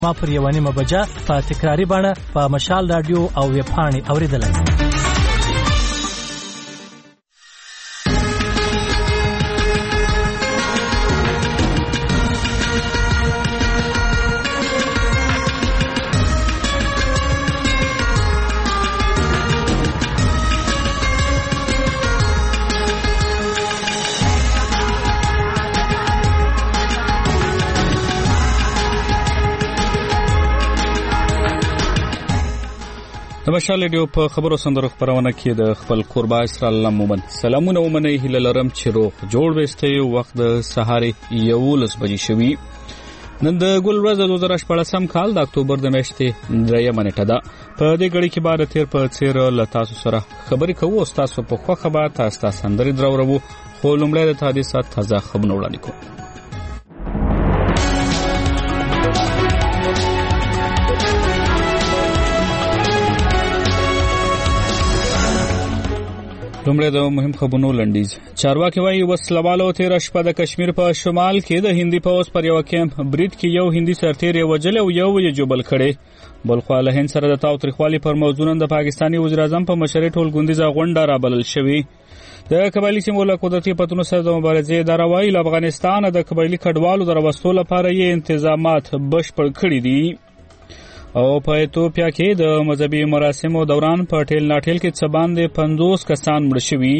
ما پر 1:30 بجه په تکراری بڼه په مشال رادیو او ویب پاڼې اوریدلای. د مشال رادیو په خبرو سندرو خبرونه کې د خپل قربا اسرائیل مومن سلامونه ومنه هله لرم چې روغ جوړ وسته وخت د سهار 11 بجې شوي. نن د ګل ورځ د 2014 کال د اکتوبر د میاشتې 3 منټه ده. په دې غړي کې بعد تیر په چیر لتاسو سره خبرې کوو او تاسو په خو خبر تاسو سندري درورو خو لومړی د حادثات تازه خبرونه وړاندې کوو. لومړی د مهم خبرونو لنډیز. چارواکي وايي وسلوالو تیر شپه د کشمیر په شمال کې د هندي پوز پر یو کیمپ برید کې یو هندي سرتیر وجل او یو یې جوبل کړي. بلخو له هند سره د تاوتریخوالي پر موضوع د پاکستاني وزیر اعظم په مشرۍ ټولګوندیزه غونډه رابلل شوې. د قبایلی سیمو له قدرتي پتونو سره د مبارزې اداره وايي افغانستان د قبایلی کډوالو د راوستلو لپاره یې تنظیمات بشپړ کړي دي. او په ایتوپیا کې د مذهبي مراسمو دوران په ټیل ناټیل کې څه باندې 50 کسان مړ شوي.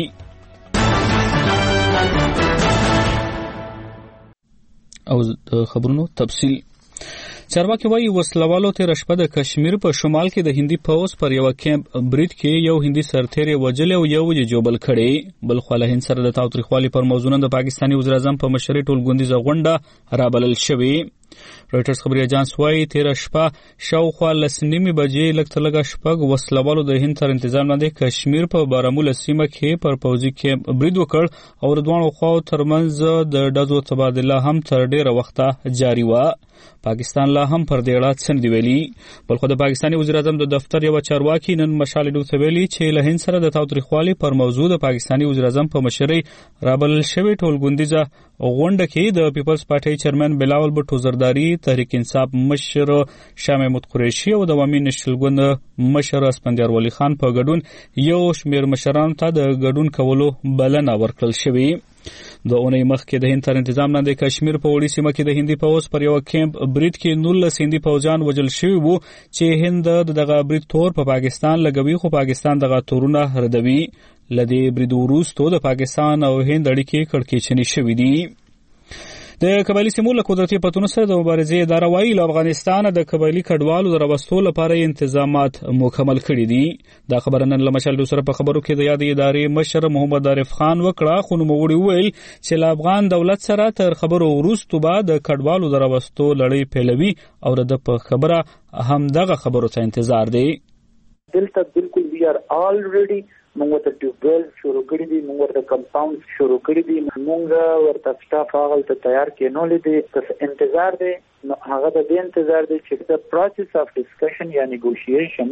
او د خبرونو تفصیل. چارواکي وايي وسلوالو تیر شپه د کشمیر په شمال کې د هندي پوز پر یو کیمپ برید کې یو هندي سرتیر وجل او یو یې جوبل کړي. بلخو له هند سره د تاوتریخوالي پر موضوع د پاکستاني وزیر اعظم په مشرۍ ټولګوندیزه غونډه رابلل شوې. رويټرز خبري اجانس وايي تیر شپه شاوخوا 9:30 بجې لکه شپږ وسلوالو د هند تر انتظام لاندې کشمیر په باراموله سیمه کې پر پوځي کیمپ برید وکړ او د دوه خواو ترمنځ د ډزو تبادله هم تر ډیره وخته جاری و. پاکستان لا هم پر دې اړه څه ویلي. بلخو د پاکستاني وزیر اعظم د دفتر یو چارواکي نن مشال رادیو ویلي چې له هند سره د تاوتریخوالي پر موضوع د پاکستاني وزیر اعظم په مشرۍ رابلل شوې ټولګوندیزه غونډه کې د پیپلز پارټي چیرمن بلاول بټو زرداری، تحریک انصاف مشر شاه محمود قریشي او د عوامي نېشنل ګوند مشر اسفندیار ولی خان په ګډون یو شمېر مشرانو ته د ګډون کولو بلنه ورکړل شوې. د اونۍ مخکې د هند تر انتظام لاندې کشمیر په وړي سیمه کې د هندي پوز پر یو کیمپ برید کې 19 هندي پوځیان وژل شوي وو چې هند دغه برید تور په پاکستان لګوي خو پاکستان دغه تورونه ردوي. لدې برید وروسته د پاکستان او هند اړیکې کړکېچنې شوې دي. د قبایلی سیمو له قدرتي پتونو سره د مبارزې اداره وايي افغانستان د قبایلی کډوالو د راوستلو لپاره تنظیمات مکمل کړي دي. دا خبره نن له مشال سره په خبرو کې د یاد ادارې مشر محمد عارف خان وکړه خو نو موړي ویل چې له افغان دولت سره تر خبرو وروسته بعد د کډوالو د راوستلو لړۍ پیلوي او د په خبره هم دغه خبرو ته انتظار دی. دلته بالکل we are already موږ ته ټیوبل شروع کړی دي، موږ ورته کمپاوند شروع کړی دي، موږ ورته سټاف هغه ته تیار کینولې دي. بس انتظار دی، هغه د دې انتظار دی چې د پروسس اف ډسکشن یا نیګوشیشن.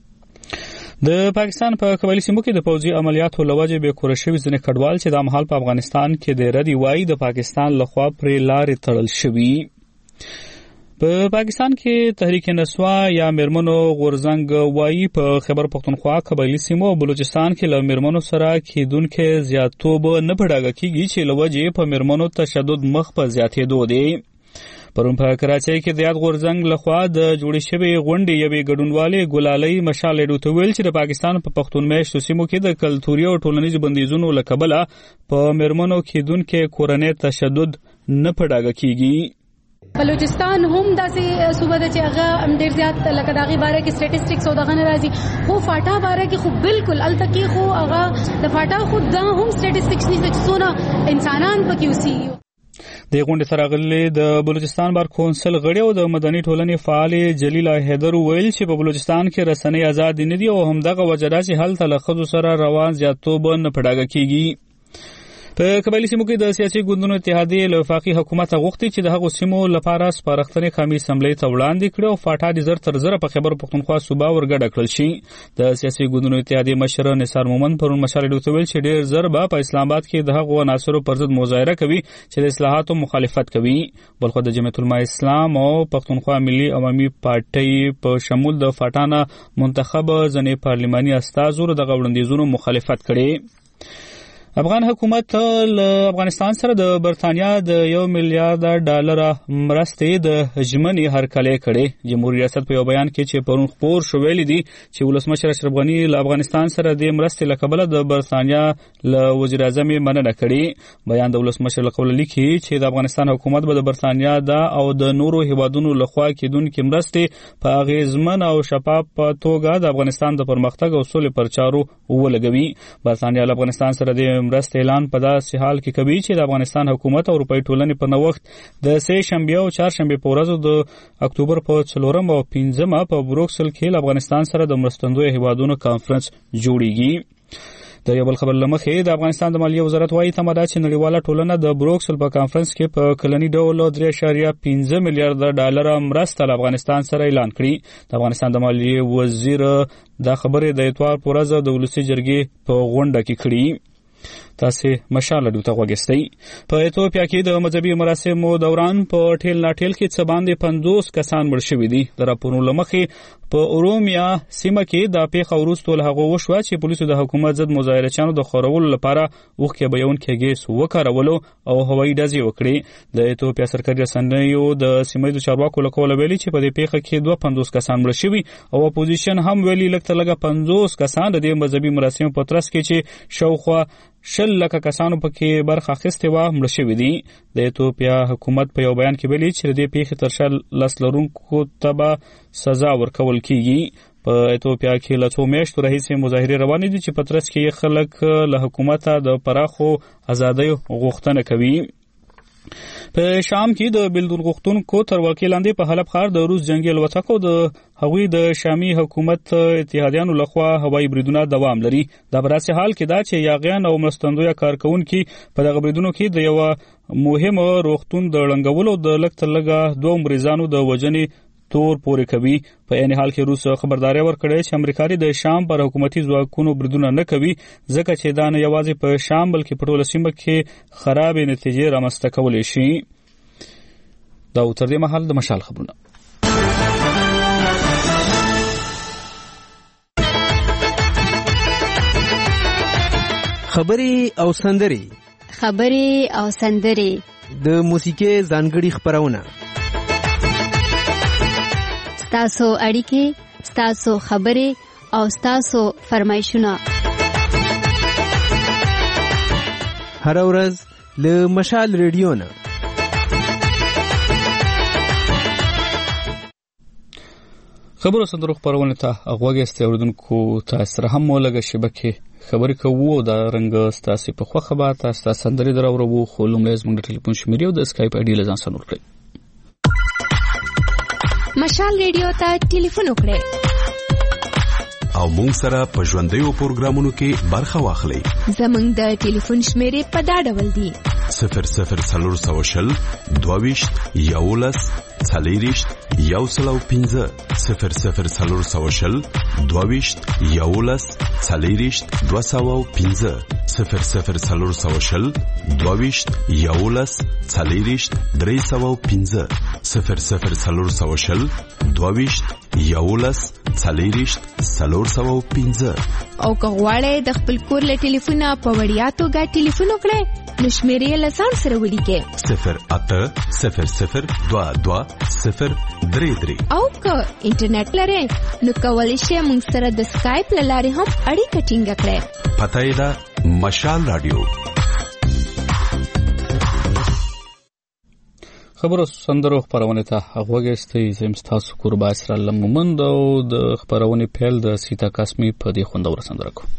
د پاکستان په قبایلی سیمو کې د پوځي عملیاتو لوجه به کورشوي ځنې کډوال چې د مهال په افغانستان کې د ردی وای د پاکستان لخوا پر لارې تړل شوی. په پاکستان کې تحریک نسوا یا مرمنو غورزنګ وایي په خیبر پختونخوا قبایلی سیمو او بلوچستان کې له مرمنو سره کېدونکو زیاتوب نه پړاګه کیږي چې لوجه په مرمنو تشدد مخ په زیاتېدو دی. پرون په کراچۍ کې د یاد غورزنګ لخوا د جوړې شوې غونډې یوې ګډونوالې ګلالۍ مشال رادیو ویل چې د پاکستان په پښتون میشتو سیمو کې د کلتوري او ټولنیز بندیزونو له کبله په مرمنو کېدونکو کورنۍ تشدد نه پړاګه کیږي. بلوچستان هم داسې صوبه ده چې هغه ډېر زیات لکه دغه باره کې سټیټسټکس او دغه نه راځي، خو فاټا باره کې خو بالکل الته کې خو هغه د فاټا خو دا هم سټیټسټکس نشته چې څونه انسانان پکې اوسېږي. د غونډې سره غلې د بلوچستان بار کونسل غړي او د مدني ټولنې فعال جلیل حیدر ویل چې په بلوچستان کې رسنۍ آزاد نه دي او همدغه وجه ده چې هلته له ښځو سره روان زیاتوب نه پړاګه کیږي. په قبایلی سیمو کې د سیاسي ګوندونو اتحادیې له وفاقي حکومت غوښتي چې د هغو سیمو لپاره سپارښتنې قومي اسمبلی ته وړاندې کړي او فاټا د زر تر زره په خیبر پښتونخوا صوبه ورګډه کړل شي. د سیاسي ګوندونو اتحادیې مشر نثار مومند پرون مشال راډیو ته ویل چې ډېر زر به په اسلام آباد کې د هغو عناصرو پر ضد مظاهره کوي چې د اصلاحاتو مخالفت کوي. بلخو د جمعیت العلماء اسلام او پښتونخوا ملي عوامي پارټۍ په شمول د فاټا نه منتخب ځینې پارلماني استازو د وړاندیزونو مخالفت کړي. افغان حکومت له افغانستان سره د برتانیا د $1 میلیارډ مرستې د ژمنې هرکلی کړي. جمهوریت ریاست په یو بیان کې چې پرون خپور شو ویلي دي چې ولسمشر اشرف غني له افغانستان سره د مرستې له کبله د برتانیا له وزیر اعظم مننه کړي. بیان د ولسمشر له قوله لیکي چې د افغانستان حکومت به د برتانیا او د نورو هیوادونو لخوا کېدونکې مرستې په اغیزمن او شفاف توګه د افغانستان د پرمختګ او سولې پر چارو ولګوي. برتانیا له افغانستان سره د مرستې اعلان په داسې حال کې کوي چې د افغانستان حکومت او اروپایي ټولنې په نوښت د سه شنبه او چهارشنبه په ورځو د اکتوبر په 4 او 5 په بروکسل کې له افغانستان سره د مرستندوی هیوادونو کانفرنس جوړیږي. د یو بل خبر لمخې د افغانستان د مالیې وزارت وايي تماده چې نړیواله ټولنه د بروکسل په کانفرنس کې په کلنی ډول $3.5 میلیارډ مرسته له افغانستان سره اعلان کړي. د افغانستان د مالیې وزیر دا خبره د اتوار په ورځ د ولسی جرګې په غونډه کې کړي. تاسو مشال راډیو ته غوښتئ. په ایتوپیا کې د مذهبي مراسمو دوران په ټیل ناټیل کې څه باندې 50 کسان مړ شوي دي. د راپورونو لمخې په اورومیا سیمه کې د پیښه وروسته له هغه وشوه چې پولیسو د حکومت ضد مظاهرچیانو د خورولو لپاره اوښکې بهیونکي ګیس وکارولو او هوایي ډزې وکړې. د ایتوپیا سرکاري رسنیو د سیمه ییزو چارواکو له قوله ویلي چې په دې پیښه کې 52 کسان مړ شوي او اپوزیشن هم ویلي لږ تر لږه 50 کسان د دې مذهبي مراسمو په ترڅ کې چې شاوخوا 100 لکه کسانو پکې برخه اخیستې وه مړه شوي دي. د ایتوپیا حکومت په یو بیان کې ویلي چې د دې پیښې تر شا لاس لرونکو ته به سزا ورکول کیږي. په ایتوپیا کې له 2 میاشتو راهیسې مظاهرې روانې دي چې په ترڅ کې خلک له حکومته د پراخو ازادیو غوښتنه کوي. په شام کې د بلدون غوښتونکو تر ولکې لاندې په حلب ښار د روس جنگي الوتکو د هغوی د شامي حکومت اتحادیانو لخوا هوایي بریدونه دوام لري. دا په داسې حال کې ده چې یاغیان او مرستندویه کارکوونکي په دغه بریدونو کې د یوه مهمه روغتون د ړنګولو د لږ تر لږه 2 مریضانو د وژنې تور پورې کوي. په عین حال کې روس خبرداری ورکړی چې امریکا د شام پر حکومتي ځواکونو بریدونه نه کوي ځکه چې دا نه یوازې په شام بلکې په ټوله سیمه کې خرابې نتیجې رامنځته کولی شي. دا تر دې مهال د مشال خبرونه. خبرې او سندرې د موسیقي ځانګړي خبرونه. ستاسو اړیکې، ستاسو خبرې او ستاسو فرمایشونه هر ورځ له مشال ریډیو نه. خبرو سندرو خبرونه ته غوږی اوریدونکو تاسو سره هم ولګه شبکه خبرې کوو او دا رنګ ستاسو په خوښه به تاسو سندرې دراوړو. خو لومړی زموږ د ټلیفون شمیرې او د اسکایپ آی ډي له ځان سره نوٹ کړئ. مشال ریډیو ته ټلیفون وکړئ او مونږ سره په ژوندیو پروګرامونو کې برخه واخلئ. زموږ د ټلیفون شمیرې په دا ډول دي: 0040 22 11 40 105 0040 22 11 40 205 0040 22 11 40 305 0040 22 11 40 305. او که غواړئ د خپل کور له ټلیفونه په وړیا توګه ټلیفون وکړئ نو شمیرې له ځان سره ولیکئ 080022 او که انټرنیټ لرئ نو کولی شئ موږ سره د سکایپ له لارې هم اړیکه ټینګه کړئ. پته یې ده مشال رادیو. خبرو سندرو خبرونه ته غوږی استئ. زم تاسو قربا اسرائیل مومند او د خبرونه پیل د سیتا قسمی په دې خوندور سندره کو.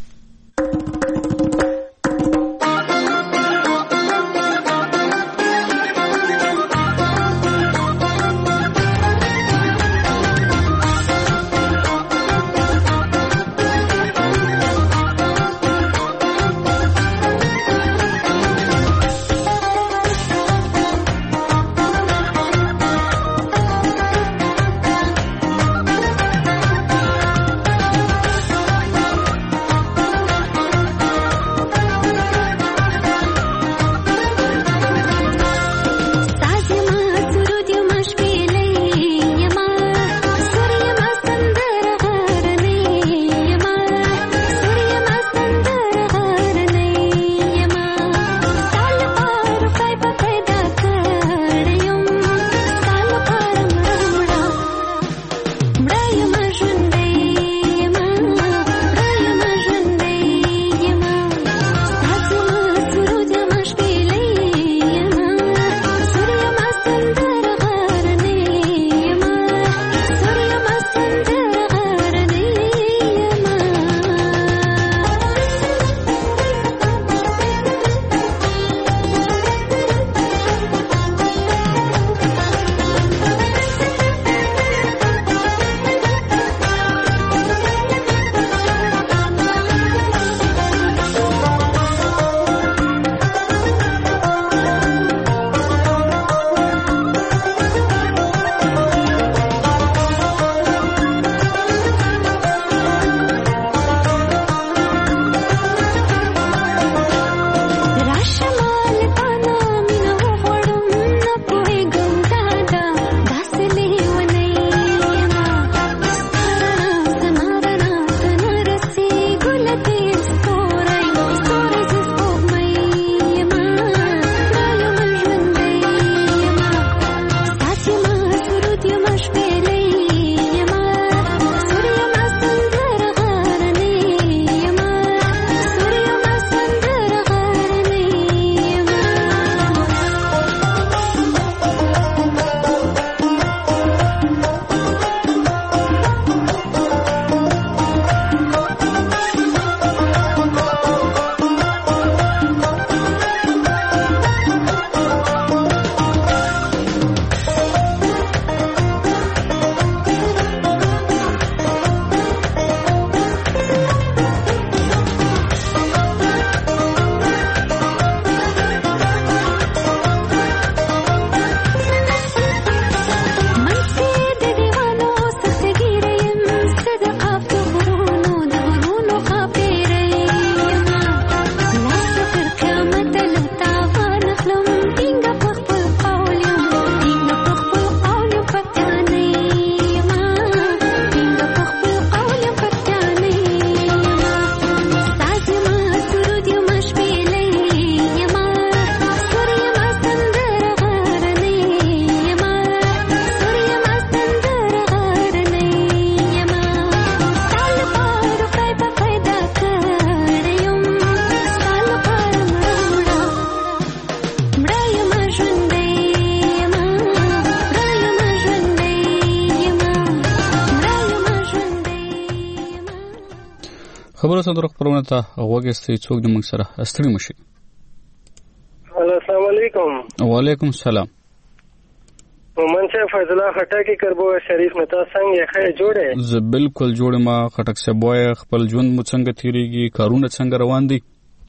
خبرو صدر خبرونه ته وګستې څوک د موږ سره استړي مشي. السلام علیکم. وعلیکم السلام. مومن صاحب فیض الله خټکی کربو شریف متا څنګه ښه جوړه؟ زه بالکل جوړ ما خټک سبوي خپل ژوند مو څنګه تیریږي کارونه څنګه روان دي؟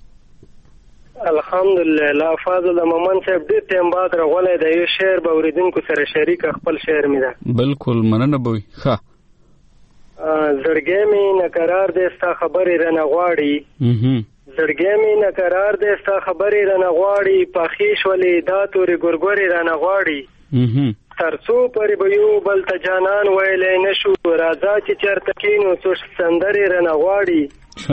الحمدلله فاضل مومن صاحب دې ټیم بعد راغله د یو شعر به اوریدونکو سره شریک خپل شعر می ده. بالکل مننه بوي. ښه زړګې می نقرار دې ستا خبرې رانه غواړي. زړګې می نقرار دې ستا خبرې رانه غواړي پخې شولې دا تورې ګورګورې رانه غواړي. ترڅو پرې به یو بل ته جانان ویلی نشو راځه چې چېرته کېنو څو سندرې رانه غواړي.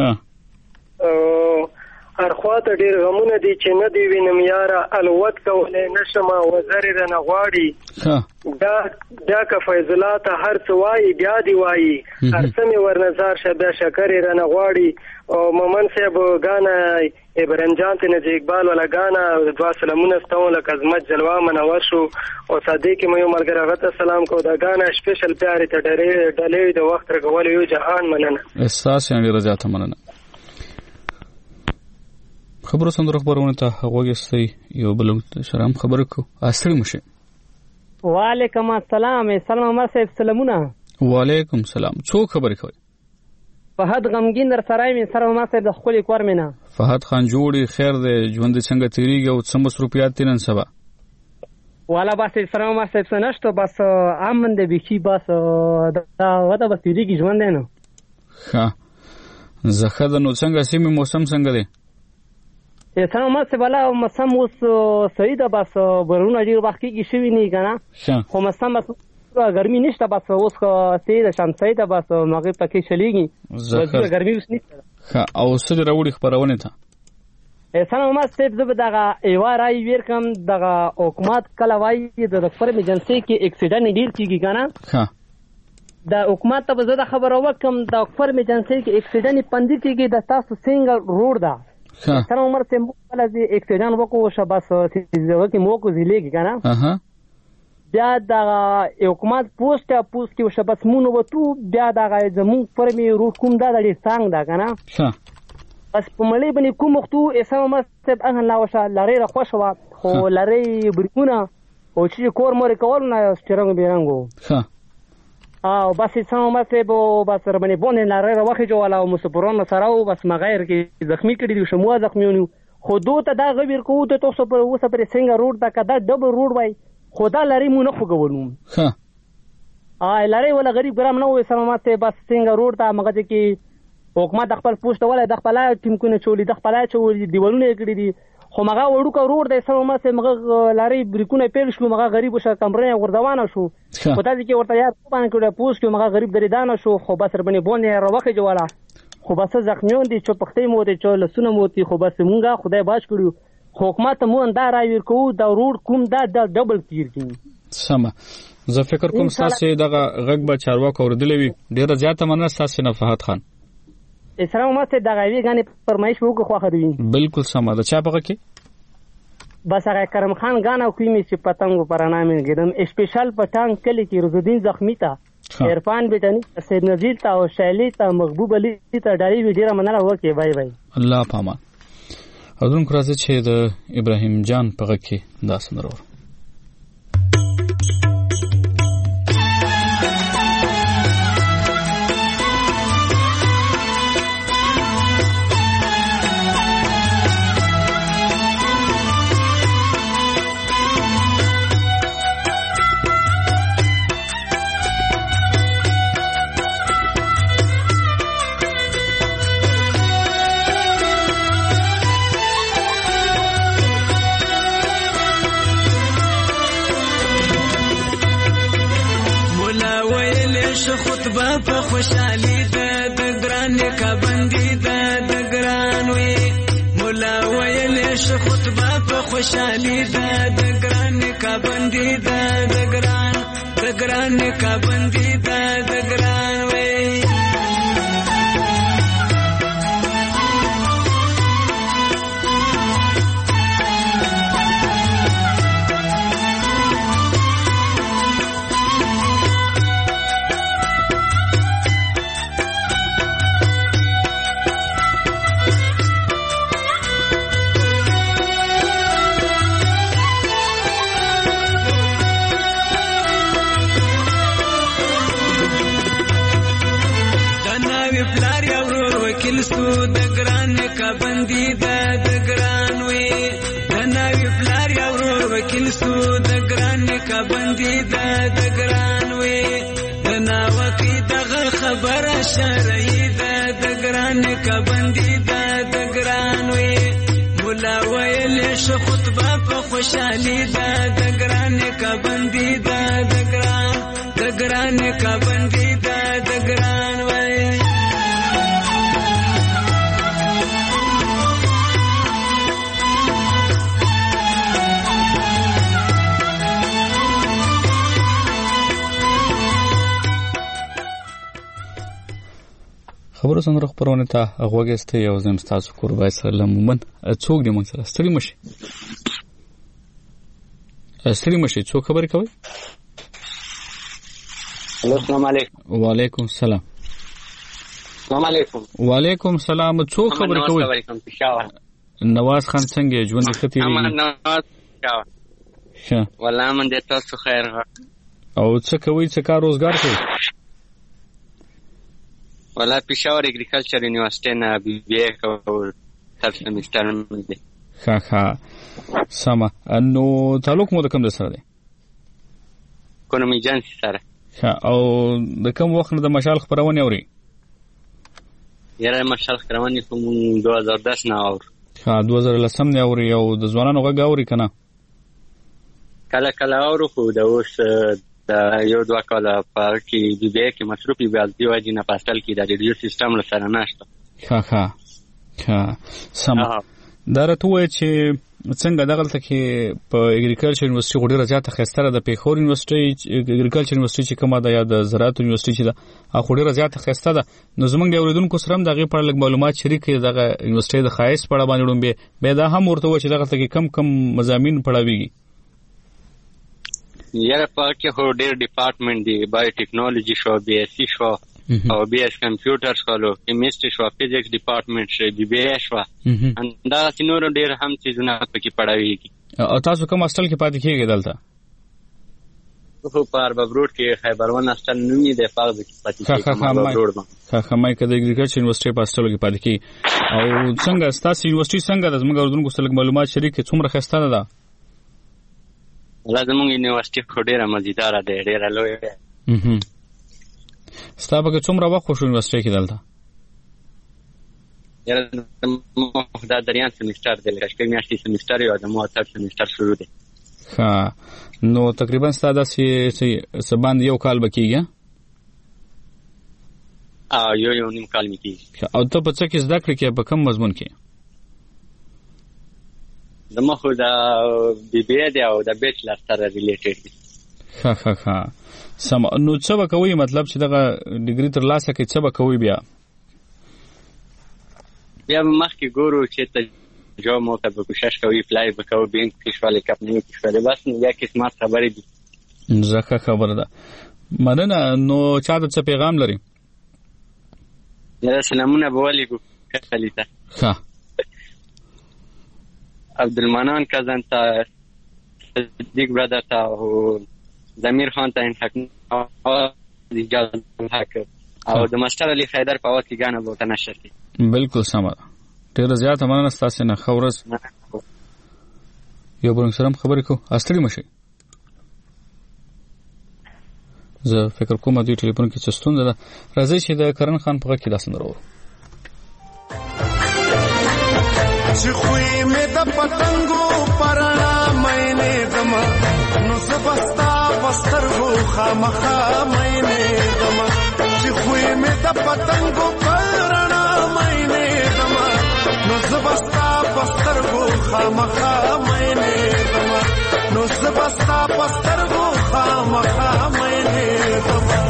هر خواته ډېر غمونه دي چې نه دې وینم یاره الوت کولی نشمه وزرې رانه غواړي. بیا که فیض الله ته هر څه وایي بیا دې وایي هر څه مې ورنظر شه بیا شکرې رانه غواړي. او مومن صاحب ګانا ابراهیم جان ته نجی اقبال ولا ګانا دوا سلامونه ستون لکه عظمت جلوه منور شو او صادق مې یو ملګری غته سلام کو دا ګانا سپیشل پیاري ته ډلې د وخت رغول یو جهان مننه. احساس یې رضا ته مننه. خبرو صندوق خبرونه ته وګستې یو بل شرم خبر کو استړي مشه. وعلیکم السلام. سلام صاحب سلامونه. وعلیکم السلام. څو خبرې کوي؟ فهد غمگین در سرای می سره ما صاحب د خپل کور مینا. فهد خان جوړي خیر دې ژوند څنګه تیریږي او څه مصروفیات دي نن سبا؟ والا بس سره ما صاحب سنشتو بس امن دې بيخي بس دا وته بس تیریږي ژوند نه. ښه زخه د نو څنګه سیمه موسم څنګه دی؟ سلام ما صاحب والا موسم اوس صحیح ده بس برونه ډیر وخت کې شوی نه کنه. خو موسم ګرمي نشته بس اوس سید شمسي ده بس مغرب پکې چلیږي بس ګرمي اوس نشته. او سید راوړي خبرونه ته سلام ما صاحب زه دغه ایوا راي ور کوم دغه حکومت کله وایي د فرم ایجنسی کې اکسیډنټ ډیر کیږي کنه. د حکومت ته زه د خبر وکم د فرم ایجنسی کې اکسیډنټ پندې کیږي د تاسو سنگل روډ ده. سلام عمر سے مقبل از اکسیډنټ وکړو شباس چې مو کو زیلېږي کنه. بیا د حکومت پوسټ کې شباس مونږ وته بیا د زمون فرمي روډ کوم دا د څنګه دا کنه. بس په ملي باندې کوم وختو اسمه مستب ان لا وشه لری راخوشوا خو لری بریکونه او چې کور مور کول نه سترنګ بیرنګو. او بس اسمه مستب بس سره باندې بونه لری راوخه جواله او مسپرون سره او بس مغیر کې زخمی کړي دي شمو زخمیونو خو دوته دا غویر کو ته تاسو پر اوسه پر څنګه روډ دا کدا ډبل روډ وای خدا لری مونږ خو غوونو. لری ولا غریب ګرام نه وې اسمه مستب بس څنګه روډ ته مګه کې حکومت خپل پوسټ ولا د خپل ټیمونه چولې د خپل چولې دیوالونه کړې دي خو مګه وړو کا روډ د سمه سه مګه لاري بریکونه پیل شو مګه غریب شو کمرې وردوانه شو خدای دې کې ورته یاد باندې کړه پوسټ کې مګه غریب دریدانه شو خو بس ربني بونه روخه جواله خو بس زخمیون دي چې پختې مو دي چې لسونه مو دي خو بس مونږه خدای باج کړو حکومت مو اندار راویر کو دا روډ کوم دا ډبل تیر کی سم. زه فکر کوم تاسو دغه غږ به چارواکو اوردلې وي ډیره زیاته مننه تاسو نه فهد خان. اسلام ماته دغه وی غانې فرمایش وکړو خو خروي بالکل سم ده. چا پغه کې بس هغه کرم خان غانا کوي می چې پتنګ پرانامه ګدم سپیشل پټان کلی کې رزدین زخمی تا عرفان بيتني سید نذیر تا او شایلی تا محبوب علي تا ډاری ویډیو مننه وکي بای بای الله پامان. اذن کرازه چې د ابراهیم جان پغه کې داس نرور خوشالي د ګران کا بندي د ګران وي مولا ویل ش خطبه په خوشالي د ګران کا بندي د ګران کا بندي د ګران وي. وکیل سو د ګران کا بندي د ګران وي د نوی پلار یا ورور وکیل سو د ګران کا بندي د ګران وي د ناوکی دغه خبره شرعي د ګران کا بندي د ګران وي مولا ویل ش خطبه په خوشالي د ګران کا بندي د ګران کا بندي د ګران وي خبرو څنګه خبرونه ته غوږسته یو زم تاسو قربای سلام مومن څوک دې مونږ سره ستړي مشي څوک خبرې کوي السلام علیکم وعلیکم السلام السلام علیکم وعلیکم السلام څوک خبرې کوي نواز خان څنګه ژوند ختي نواز ښه والله من دې تاسو خیر او څه کوي څه کار روزګار کوي والله پېښور اګریکلچر یونیورسيټي نه بي اي او ثرد سمستر دی ښه سما نو تعلق مو د کوم سره دی کوم ایجنسی سره او د کوم وخت د مشال خبرونه اوري یاره مشال خبرونه کوم 2010 نه اور 2010 نه اوري او د ځوانانو غږ اوري کنه کله اورو خو د اوس د یو دوه کاله په کې د بي اي کې مصروفي بیاز دی واجی نه پاستل کې د ریډیو سیستم لپاره نشته ښه سم درته وای چې څنګه دغلته کې په اګریکلچر یونیورسيټي غوډه زیاته خستره د پیښور یونیورسيټي اګریکلچر یونیورسيټي چې کومه ده یا د زراعت یونیورسيټي چې ده غوډه زیاته خسته ده نو زمونږ د اوریدونکو سره هم دغه په اړه معلومات شریک کړي دغه یونیورسيټي د خاص په اړه باندې به دا هم ورته و چې دغه کې کم مضامین پڑھاويږي یاره پاکه هو ډېر ډپارټمنټ دی بایو ټیکنالوژي شو بي اس سي شو او بي اس کمپیوټر شو کیمستري شو فزکس ډپارټمنټ شو بي بي اي شو اندا سينور ډېر هم چیزونه پکې پڑھاويږي او تاسو کوم هاستل کې پاتې کیږئ دلته خو پر ببروډ کې خیبرون هاستل نومي د فاز کې پاتې کیږي ببروډ ښه مې کده اګریکلچر یونیورسيټي په هاستل کې پاتې کی او څنګه تاسو یونیورسيټي څنګه د زموږ اوردونکو سره معلومات شریک څومره خسته ده لازم یونیورسيټي خو ډېره مزیدار ده ډېره لوی ده ستاسو په څومره وخت خو یونیورسيټي کې دلته یاره دا دریان سمستر دی لکه شپږ میاشتې سمستر یو د مو ثرد سمستر شروع دی ښه نو تقریبا ستاسو سباند یو کال بکیږي یو نیم کال میکیږي او ته په څه کې زده کړې کې په کوم مضمون کې د مخه د بي بي اي او د بیچلر سره ریلیټډ دي ښه سم نو څه وکوي مطلب چې دغه ډیګري تر لاسه کې څه وکوي بیا مخکې ګورو چې ته جو مو ته کوشش کوي اپلای وکاو بینک کې شوالې کپ نه کې شوالې بس نو یا قسمت خبرې دي زکه خبره ده مننه نو چا د څه پیغام لري یا سلامونه بوالګو کلیته ښه عبدالمنان کزن تا صدیق برادر تا او ضمیر خان تا حق اجازه حق او د مستر علي حیدر په وخت کې غاڼه بوته نشر کی بالکل سم ډیر زیات مننه تاسو نه خورز یو بل سره خبرې کو استری مشي زه فکر کوم دوی ټلیفون کې چستون ده راځي چې د کرن خان په کې داسن ورو چې خوې مې د پتنګو پرانا مینه دما نو زبستا بسترغو خامخا مینه دما چې خوې مې د پتنګو پرانا مینه دما نو زبستا بسترغو خامخا مینه دما نو زبستا بسترغو خامخا مینه دما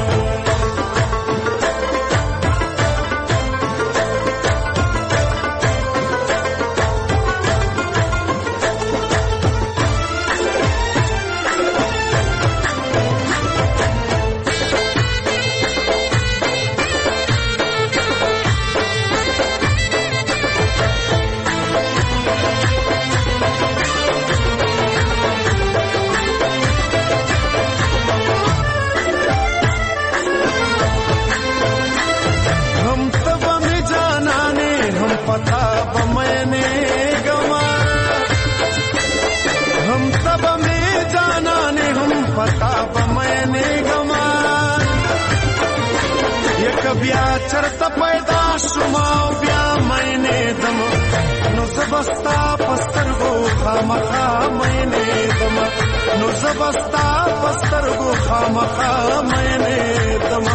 کبیا چرته پیدا شوم بیا مینې دم نو زبستا پسترګو خامخا مینې دم نو زبستا پسترګو خامخا مینې دم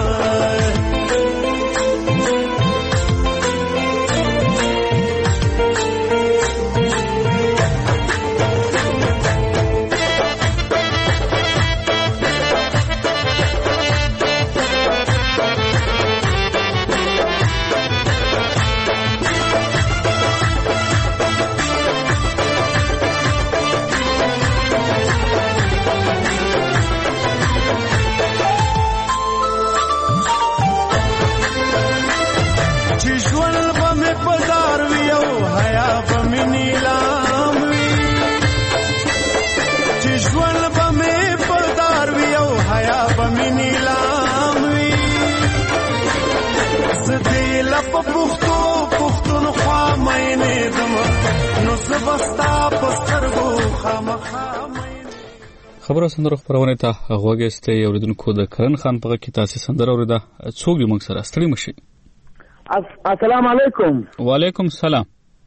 خبره سندرو خبرونه ته غوږ استې اوریدونکو د کرن خان په کې تاسو سندره اوریدا څوک دی موږ سره ستړي مشي. السلام علیکم. وعلیکم السلام.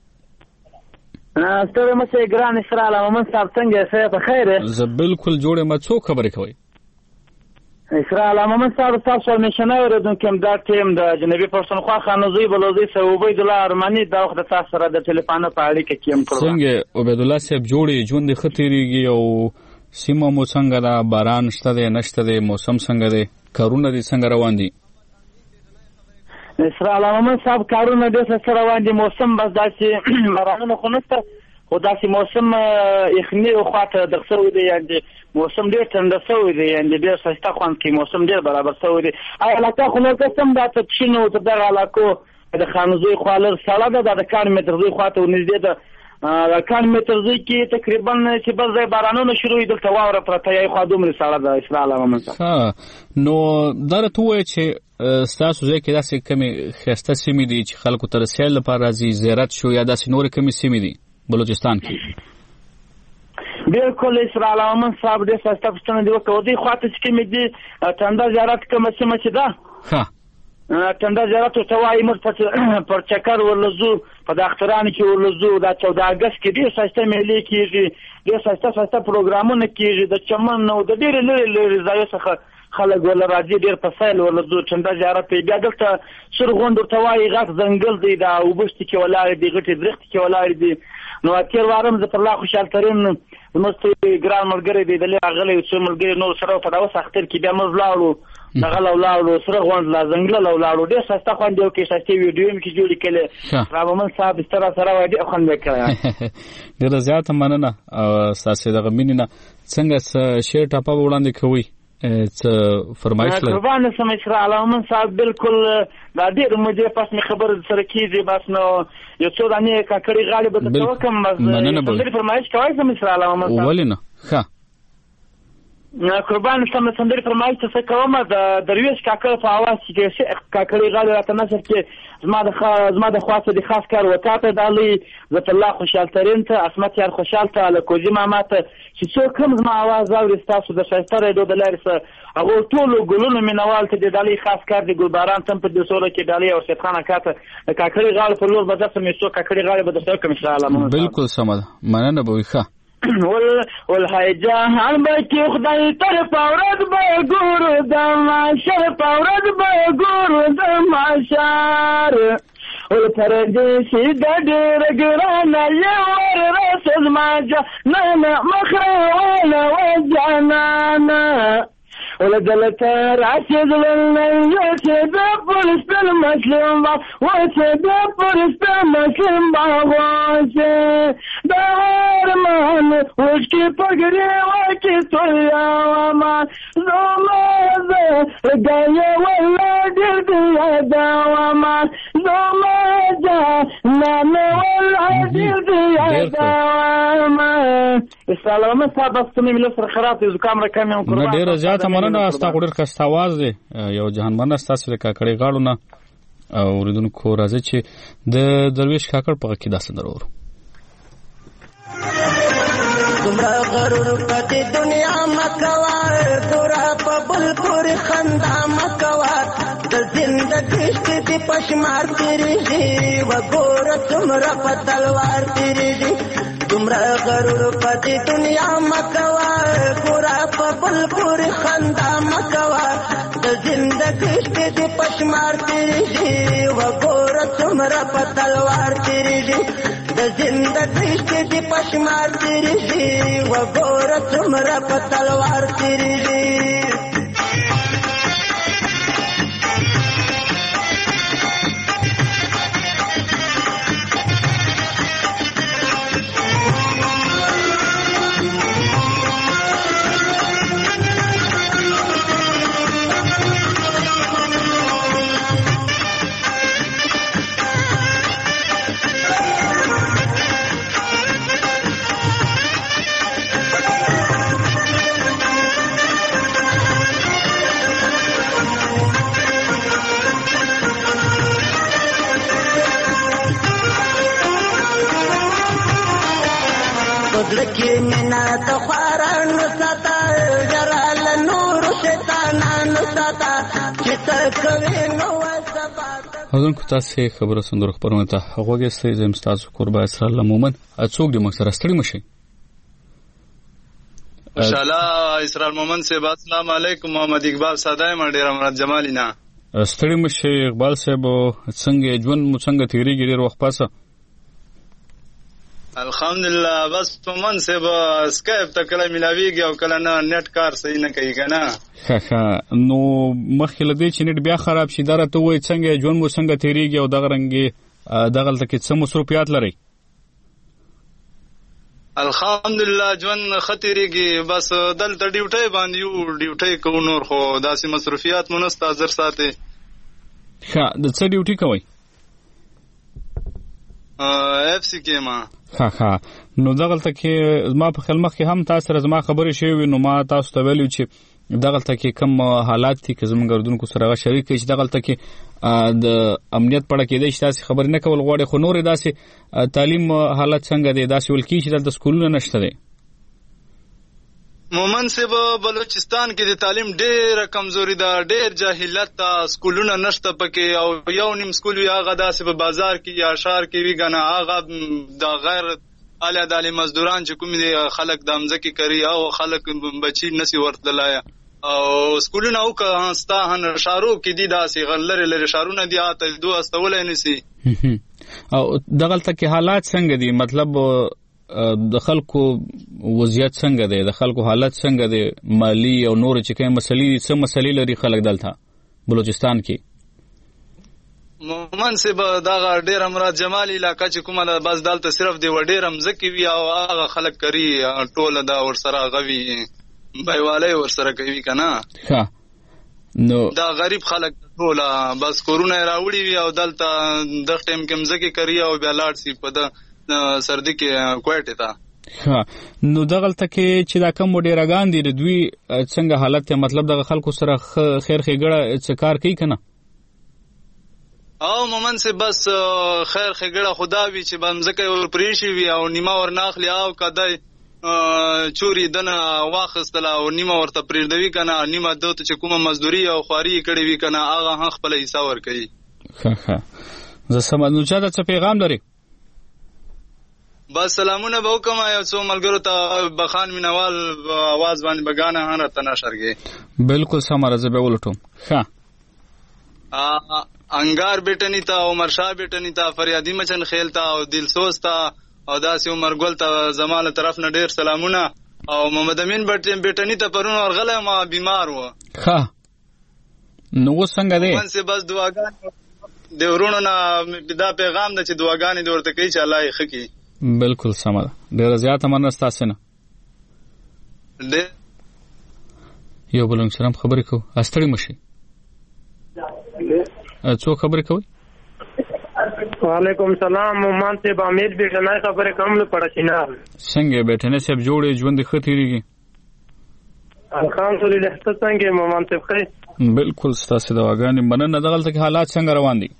ستړي مشه ګران اسرائیل مومن صاحب څنګه یې په خیر؟ زه بالکل جوړه ما څوک خبرې کوي. اسرائیل مومن صاحب تاسو نشنه اوریدونکو دا ټیم د جنبي پښتونخوا خانوزي بلوزي عبید الله ارمنی دا وخت تاسو سره د ټلیفون په اړه کې کیم کړو. څنګه عبید الله صاحب جوړي ژوند خطرېږي او سیمه مو څنګه دا باران شته دی نشته دی موسم څنګه دی کارونه دي څنګه روان دي؟ اسرائیل مومن صاحب کارونه دي څنګه روان دي موسم بس داسې بارانونه خو نشته خو داسې موسم یخني او خاطر دغسه دی یعنی موسم ډیر څنګه سوی دی یعنی ډیر سسته خوان کې موسم ډیر برابر سوی دی. علاقه خو نو قسم دا ته شنو ته د علاقو د خانوزي خوالر سالا د کان متر زوی خاطر نږدې ده د کان متر زوی کې تقریبا چې بل ځای بارانونه شروع دي دلته واوره پرته یې خو دومره سالا د اسرائیل مومن صاحب. نو درته وای چې تاسو ځکه کې داسې کمی خسته سیمې دي چې خلکو تر سیل لپاره راځي زیارت شو یا داسې نور کمی سیمې دي بلوچستان کې؟ بالکل اسرائیل مومن صاحب د ساسته پښتنه دی وکړو دی خاطر چې کې دي تنده زیارت کوم سیمه چې ده ها تنده زیارت ته وایي مر پر چکر ورلزو په د اختران کې ورلزو د 14 اگست کې ډیر ساسته ملي کېږي ډیر ساسته پروګرامونه کېږي د چمن نو د ډیر لري ځای څخه خلک ول راځي ډیر په سایل ورلزو تنده زیارت بیا دلته سرغوند ورته وایي غټ ځنګل دی دا وبشت کې ولاړ دی غټي درخت کې ولاړ دی نو اخر وارم زه پر الله خوشحال ترين نو ستې ګران مرګري دی د لغلې څو مرګري نو سره په داوس اختر کې بیا مزلاړو دغه لاړو سره غوند لا زنګل لاړو ډیر سسته خوند یو کې سسته ویډیو کې جوړ کړي راومن صاحب سره وایي خوند وکړه. ډیر زیات مننه تاسو دغه مینه څنګه شیر ټاپه وړاندې کوي څه فرمایش لري؟ قربان سم اسرائیل مومن صاحب بالکل دا ډیر مجه پس می خبر سره کیږي بس نو یو څو دانه کاکړي غالب ته توکم بس د فرمایش کوي سم اسرائیل مومن صاحب ولینه ښه قربان سم سندري فرمایش څه کوم د درویش کاکړ په आवाज کې کاکړي غالب راته نشر کې زما د خاصه د خاص کار وکاته د علي عزت الله خوشحال ترين ته اسمت یار خوشحال ته له کوزي ماما ته چې څو کوم زما आवाज اوري تاسو د شایسته ریډیو د لارې سره هغه ټول ګلونو مینوال ته د علي خاص کار د ګلباران تم په د سوره کې د علي او سید خان کاته د کاکړي غالب په لور بدل سمې څو کاکړي غالب بدل کوم ان شاء الله. بالکل سمه مننه به ښه ول هیجان به کې خدای تر پاورد به ګورو د ماشر پاورد به ګورو د ماشر ول پردیسی د ډېر ګران یو رسول ماجا نه مخره وجانا ولدلت راشد للنيوت بفرست المسلم وشد فرست المسلم باغوشي دارمان وشكي فقري وكي سويا وما زومازة رقايا ولا جلدي يدا وما زومازة نامي ولا جلدي يدا وما السلام صاحب استمي ملوسر خراتي زكام ركامي وكربان ډیر زیاته مننه استا غوډر کست आवाज دی یو جهان مننه تاسو له کاکړي غاړو نه اوریدونکو راځي چې د درویش کاکړ په کې داسې درور تمرا غرور پته دنیا مکوا دورا په بل پور خندا مکوا د زندګي دي پشمار تیریږي وګوره څومره په تلوار تیریږي دومره غرور په دې دنیا مکوه ګوره په بل پورې خندا مکوه د زندګۍ شپې دي پشمار تیریږي وګوره څومره په تلوار تیریږي د زندګۍ شپې دي پشمار تیریږي وګوره څومره په تلوار تیریږي لکه مینا ته خواران ساته جرال نور شیطانان ساته چې څه کوي نو سبا حضور کو تاسو خبره سندره خبرونه ته هغه ستې زم تاسو قربا اسرائیل مومن څوک دې مکسر ستړي مشي ان شاء الله اسرائیل مومن سے السلام علیکم محمد اقبال سادای ما ډیر امرات جمالینا ستړي مشي اقبال صاحب څنګه ژوند مو څنګه تیریږي ډیر وخت پاسه الحمدلله بس په من سے به اسکایپ ته کله ملاویږي او کله نه نت کار صحیح نه کوي کنه ښه نو مخکې لدې چې نت بیا خراب شي درته وای څنګه ژوند مو څنګه تیریږي او دغه رنګي دغه تل کې څه مصروفیات لري الحمدلله ژوند خطرېږي بس دلته ډیوټي باندې یو ډیوټي کوو نور خو داسې مصروفیات مونږ زر ساتي ښه د څه ډیوټي کوي اف سی کې ما ها نو دغلته کې ما په خلمخ کې هم تاسو سره زما خبرې شوې نو ما تاسو ته ویلو چې دغلته کې کم حالات دي چې زموږ ګردونکو سره شریک چې دغلته کې د امنیت پړه کې د تاسو خبرې نه کول غواړي خو نور داسې تعلیم حالت څنګه دی داسې ولکې چې د سکولونو نشته دی مومن سے بلوچستان کې د تعلیم ډېر کمزوري ده ډېر جاهلیت ده سکولونه نشته پکې او یو نیم سکول وی هغه داسې په بازار کې یا شهر کې وی کنه هغه د غیر اعلی تعلیم مزدوران چې کوم دي خلک د امزکی کوي او خلک بچی نسی ورتلای او سکولونه او که هستا هن شارو کې دي داسې غلره لري شارونه دي اته دوه استولای نسی او دغلته کې حالات څنګه دي مطلب د خلکو وضعیت څنګه دی د خلکو حالت څنګه دی مالی او نور چې کوم مسلې څه مسلې لري خلک دلته بلوچستان کې مومن سے به دا ډېر امرات جمال علاقہ چې کومه ده بس دلته صرف دی وډېر مزکی وی او هغه خلک کوي ټوله دا ور سره غوي بایواله ور سره کوي کنه ها نو دا غریب خلک ټوله بس کورونا راوړي وی او دلته د ټیم کې مزکی کوي او بیا لاړ سي په سردی کې کوټه تا ها نو دغلته کې چې دا کوم ډیرګان دي دوی څنګه حالت ته مطلب د خلکو سره خیر خېګړه څه کار کوي کنه او مومن سے بس خیر خېګړه خدا وی چې بمزکه ور پریشي وی او نیمه ور ناخلی او کدی چوری دنه واخستله او نیمه ورته پریردوي کنه نیمه دوت چې کومه مزدوري او خواري کړي وی کنه هغه خپل حصہ ور کوي ها زه سمونو چې دا څه پیغام لري بس سلامونه به وکم یو څو ملګرو ته بخان مینوال आवाज باندې بګانه هنه تناشرګي بالکل سماره زه به ولټم ښه انګار بیٹنی تا عمر شاه بیٹنی تا فریادی مچن خیل تا او دلسوز تا او داسې عمر ګل تا زماله طرف نه ډیر سلامونه او محمد امین بیٹنی تا پرون ورغله ما بیمار و ښه نو څنګه دی من سه بس دعاګان د ورونو نه دا پیغام د چې دعاګانې د ورته کوي چې الله یې خکې بالکل سمه ډیر زیاته مننه تاسو نه یو بلنګ سلام خبرې کو استړی مشي څو خبرې کوي وعلیکم السلام مان سے امید بیٹنه خبره کوم نه پړشینا څنګه بیٹنه سب جوړې ژوند خطرېږي الحمدلله څنګه مان سے خیر بالکل ستاسو دواګانې مننه دغلته کې حالات څنګه روان دي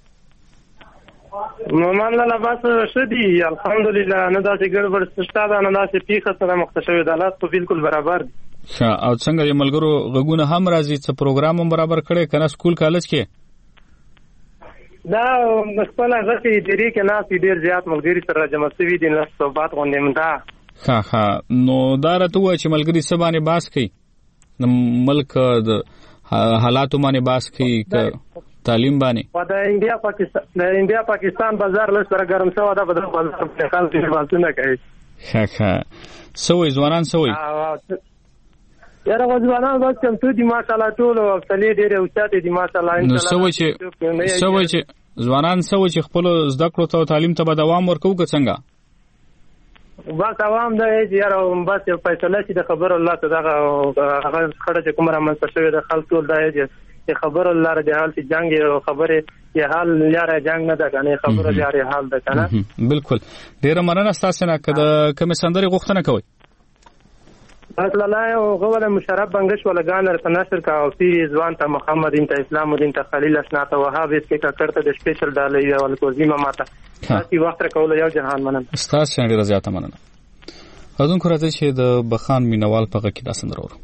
مومن لاله بس شدي الحمدلله نه داسې ګډوډ ستاده نه داسې پیښه سره مختصوي د حالات په بالکل برابر دي ښه او څنګه یې ملګرو غوونه هم راځي چې پروګرام هم برابر کړي کنه سکول کالج کې دا خپل غټي ډېری کې ناس ډېر زیات ملګری سره جمع شوي دي نو صحبت غونډه مندا ها نو دا راته وای چې ملګری سبانه باس کوي د ملک د حالاتو باندې باس کوي تعلیم باندې د انډیا پاکستان بازار له سره ګرم شو دا په بازار په خاص کې باسونه کوي ها سوې ځوانان سوې یاره ځوانان بس کوم ته دي ماشاءالله ټول او تلې ډېر او چاته دي ماشاءالله ان شاء الله سوې چې ځوانان سوې چې خپل زده کړو ته تعلیم ته به دوام ورکوي که څنګه بس عوام دا یاره بس فیصله چې د خبر الله ته دغه هغه خړه چې کومه رامنځته شوې د خلکو دا چې خبر الله د حال چې جنگ او خبره یا حال یاره جنگ نه ده کنه خبره یاره حال ده کنه بالکل ډیره مننه تاسو نه کده کوم سندري غوښتنه کوي اصلا لا او غوړه مشرف بنگش ولګان تر نشر کا او سی ځوان ته محمد انت اسلام دین ته خلیل اسنا ته وهاب اس کې کا کرته د سپیشل ډالې ول کوزیما ماته تاسو وخت کول یو جهان مننه استاد څنګه رضایت مننه اذن خو راځي چې د بخان مینوال په کې دا سندر ورو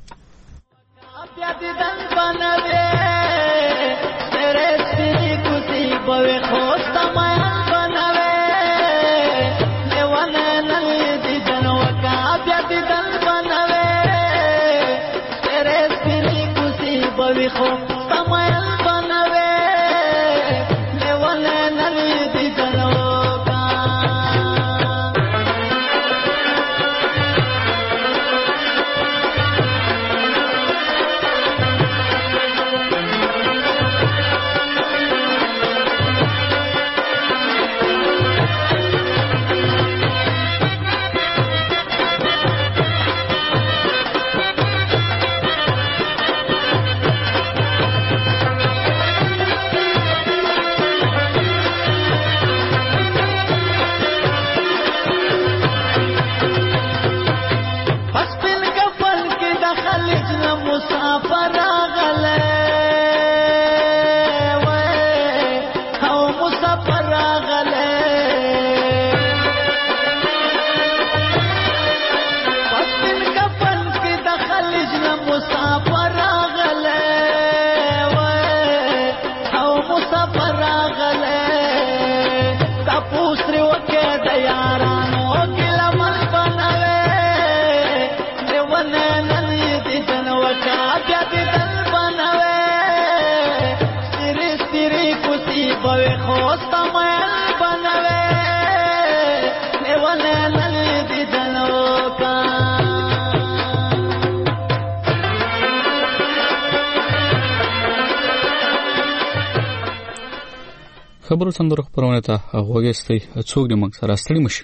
خبرو سندرو خبرونه ته غوږستئ څوک دې موږ سره ستړي مشي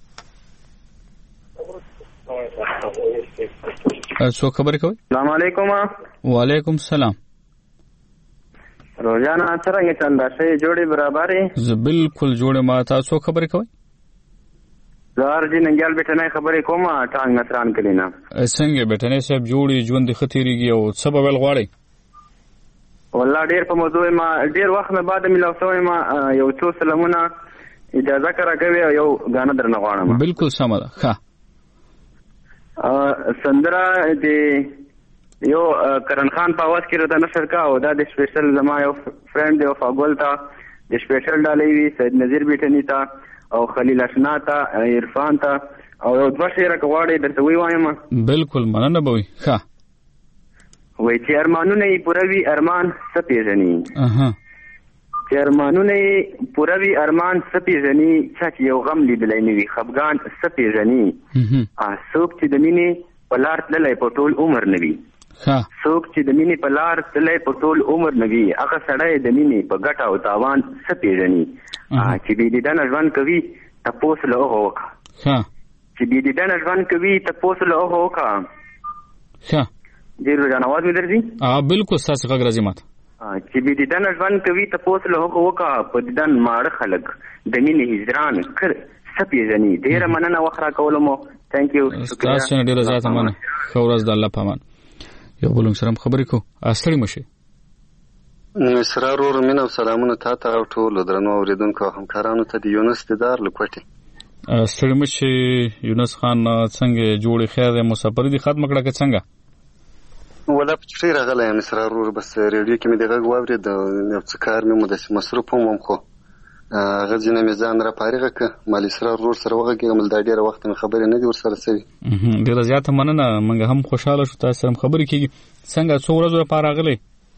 څوک خبرې کوي السلام علیکم وعلیکم السلام روزانه څنګه چنده شي جوړي برابرې زه بالکل جوړه ما تاسو خبرې کوي زار دي ننګال بیٹنه خبرې کوم ټانګ نصران کلینا څنګه بیٹنه صاحب جوړي ژوند خطرېږي او سبب ول غواړي والله ډیر په موضوع ما ډیر وخت نه بعد ملو شوی ما یو څو سلامونه اجازه راکوي یو غانه درنه غواړم بالکل سم ده ښه سندرا دې یو کرن خان په आवाज کې راته نشر کا او دا د سپیشل زما یو فرند دی او فاګول تا د سپیشل ډالې وی سید نذیر بیٹنی تا او خلیل اشنا تا عرفان تا او یو دوه شعر کواړي درته وی وایم بالکل مننه بوي ښه وای چې ارمانونه یې پوروي ارمان سپېژني چې ارمانونه یې پوروي ارمان سپېژني چې یو غم لیدلی نه وي خفګان سپېژني څوک چې د مینې په لار تللی په ټول عمر نه وي څوک چې د مینې په لار تللی په ټول عمر نه وي هغه سړی د مینې په ګټه او تاوان سپېژني چې بې دیدنه ژوند کوي تپوس له هغه وکړه چې بې دیدنه ژوند کوي تپوس له هغه وکړه ډېر روزانه آواز مې درځي بالکل ستاسو غږ راځي ماته چې بې دیدنه ژوند کوي تپوس له هغه وکړه په دیدن ماړه خلک د مینې هجران سپېژني ډېره مننه وخت راکولو مو تھینک یو ستاسو نه ډېره زیاته مننه ښه ورځ د الله په امان یو بل سره خبرې کوو ستړي مه شئ اسرار ورور مینه او سلامونه تا ته او ټولو درنو اورېدونکو او همکارانو ته د یونس دیدار له کوټې ستړي مه شئ یونس خان څنګه جوړې خیر دی مسافر دي ختمه کړه که څنګه ولا په چټۍ راغلی یم اسرار ورور، بس ریډیو کې مې د غږ واورېد، یو څه کار مې داسې مصروف هم وم، خو هغه ځینې مې ځان را فارغه کړه، مال اسرار ورور سره وغږېږم، دا ډېره وخت مې خبرې نه دي ورسره شوي. ډېره زیاته مننه، موږ هم خوشحاله شو تاسو سره خبرې کېږي. څنګه څو ورځو لپاره راغلی؟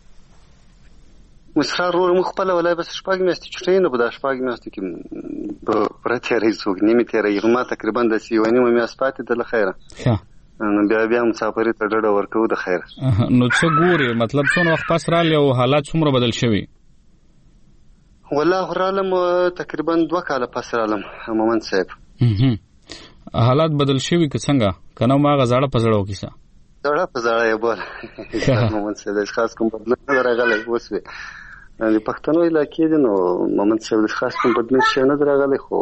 اسرار ورور موږ خپله ولای بس شپږ میاشتې چټۍ نه، په دا شپږ میاشتو کې په پوره تېروي، څوک نیمې تېروي، ما تقریبا داسې یوه نیمه میاشت پاتې ده له خیره، نو بیا مسافرۍ ته ډډه ورکوو د خیره. نو څه ګورې، مطلب څومره وخت پس راغلی او حالات څومره بدل شوي؟ والله رالم تقریبا 2 کاله پس رالم مومند صاحب. حالات بدل شوي که څنګه؟ که نه ما هغه زاړه په زړه وکیسه؟ زاړه په زاړه یې بوله مومند صاحب، خاص کوم بدلون نه دی راغلی. اوس د پښتنو علاقې دي نو مومند صاحب خاص کوم بدلون شی نه دی راغلی، خو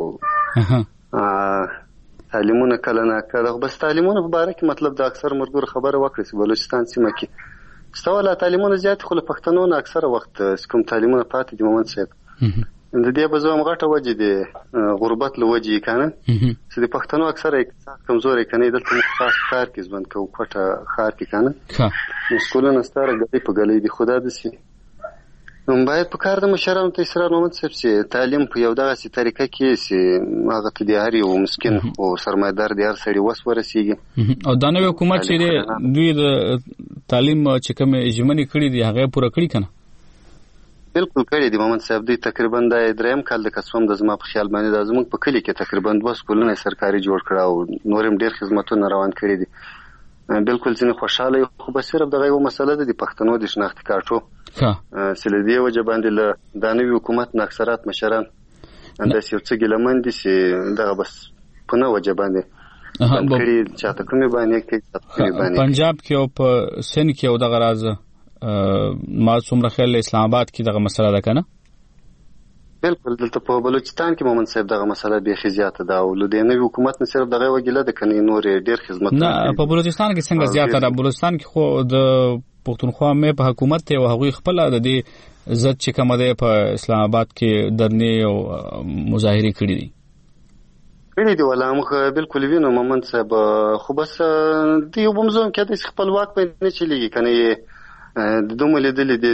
تعلیمونه کله نه کله، بس تعلیمونه په باره کې مطلب د اکثر ملګرو خبره وکړي چې بلوچستان سیمه کې ستا والا تعلیمونه زیات، خو له پښتنو نه اکثره وخت کوم تعلیمونه پاتې دي مومند صاحب. د دې به زه هم غټه وجې د غربت له وجې یې که نه چې د پښتنو اکثره اقتصاد کمزوری که نه، دلته موږ خاص ښار کې ژوند کوو، کوټه ښار کې که نه، نو سکولونه ستاره ګلۍ په ګلۍ دي، خو دا داسې باید په کار د مشرانو ته اسرار مومند صاحب چې تعلیم په یو دغسې طریقه کې چې هغه ته د هر یو مسکین او سرمایه‌دار د هر سړي وس ورسېږي. او دا نوی حکومت چې دی دوی د تعلیم چې کومې ژمنې کړي دي هغه یې پوره کړي که نه؟ بالکل کړي دي مومند صاحب، دوی تقریبا دا 3م کال د کسوم د زما په خیال باندې دا زموږ په کلي کې تقریبا 2 سکولونه سرکاري جوړ کړه او نور هم ډېر خدمتونه روان کړي دي. بالکل ځینې خوشحاله یو، خو به صرف دغه یوه مسله ده د پښتنو د شناختي کارټو چې له دې وجه باندې له دا نوي حکومت نه اکثرات مشران داسې یو څه ګیلمن دي چې دغه بس په نه وجه باندې کړي، چاته کومې باندې کوي، چاته کومې باندې. پنجاب کې او په سند کې او دغه راز ما څومره خیال اسلام آباد کې دغه مسله ده که نه؟ بالکل دلته په بلوچستان کې مومند صاحب دغه مسله بیخي زیاته ده، او له دې نوي حکومت نه صرف دغه یوه ګیله ده که نه نور ډېر خدمتونه. نه په بلوچستان کې څنګه زیاته ده؟ بلوچستان کې خو د پښتونخوا مې په حکومت دی او هغوی خپله د دې ضد چې کومه دی په اسلام آباد کې درنې او مظاهرې کړي دي. کړي دي والله موږ بالکل وینو مومند صاحب، خو بس د یو بمزون کې داسې خپلواک باندې نه چلېږي که نه یې د دومره لیدلې د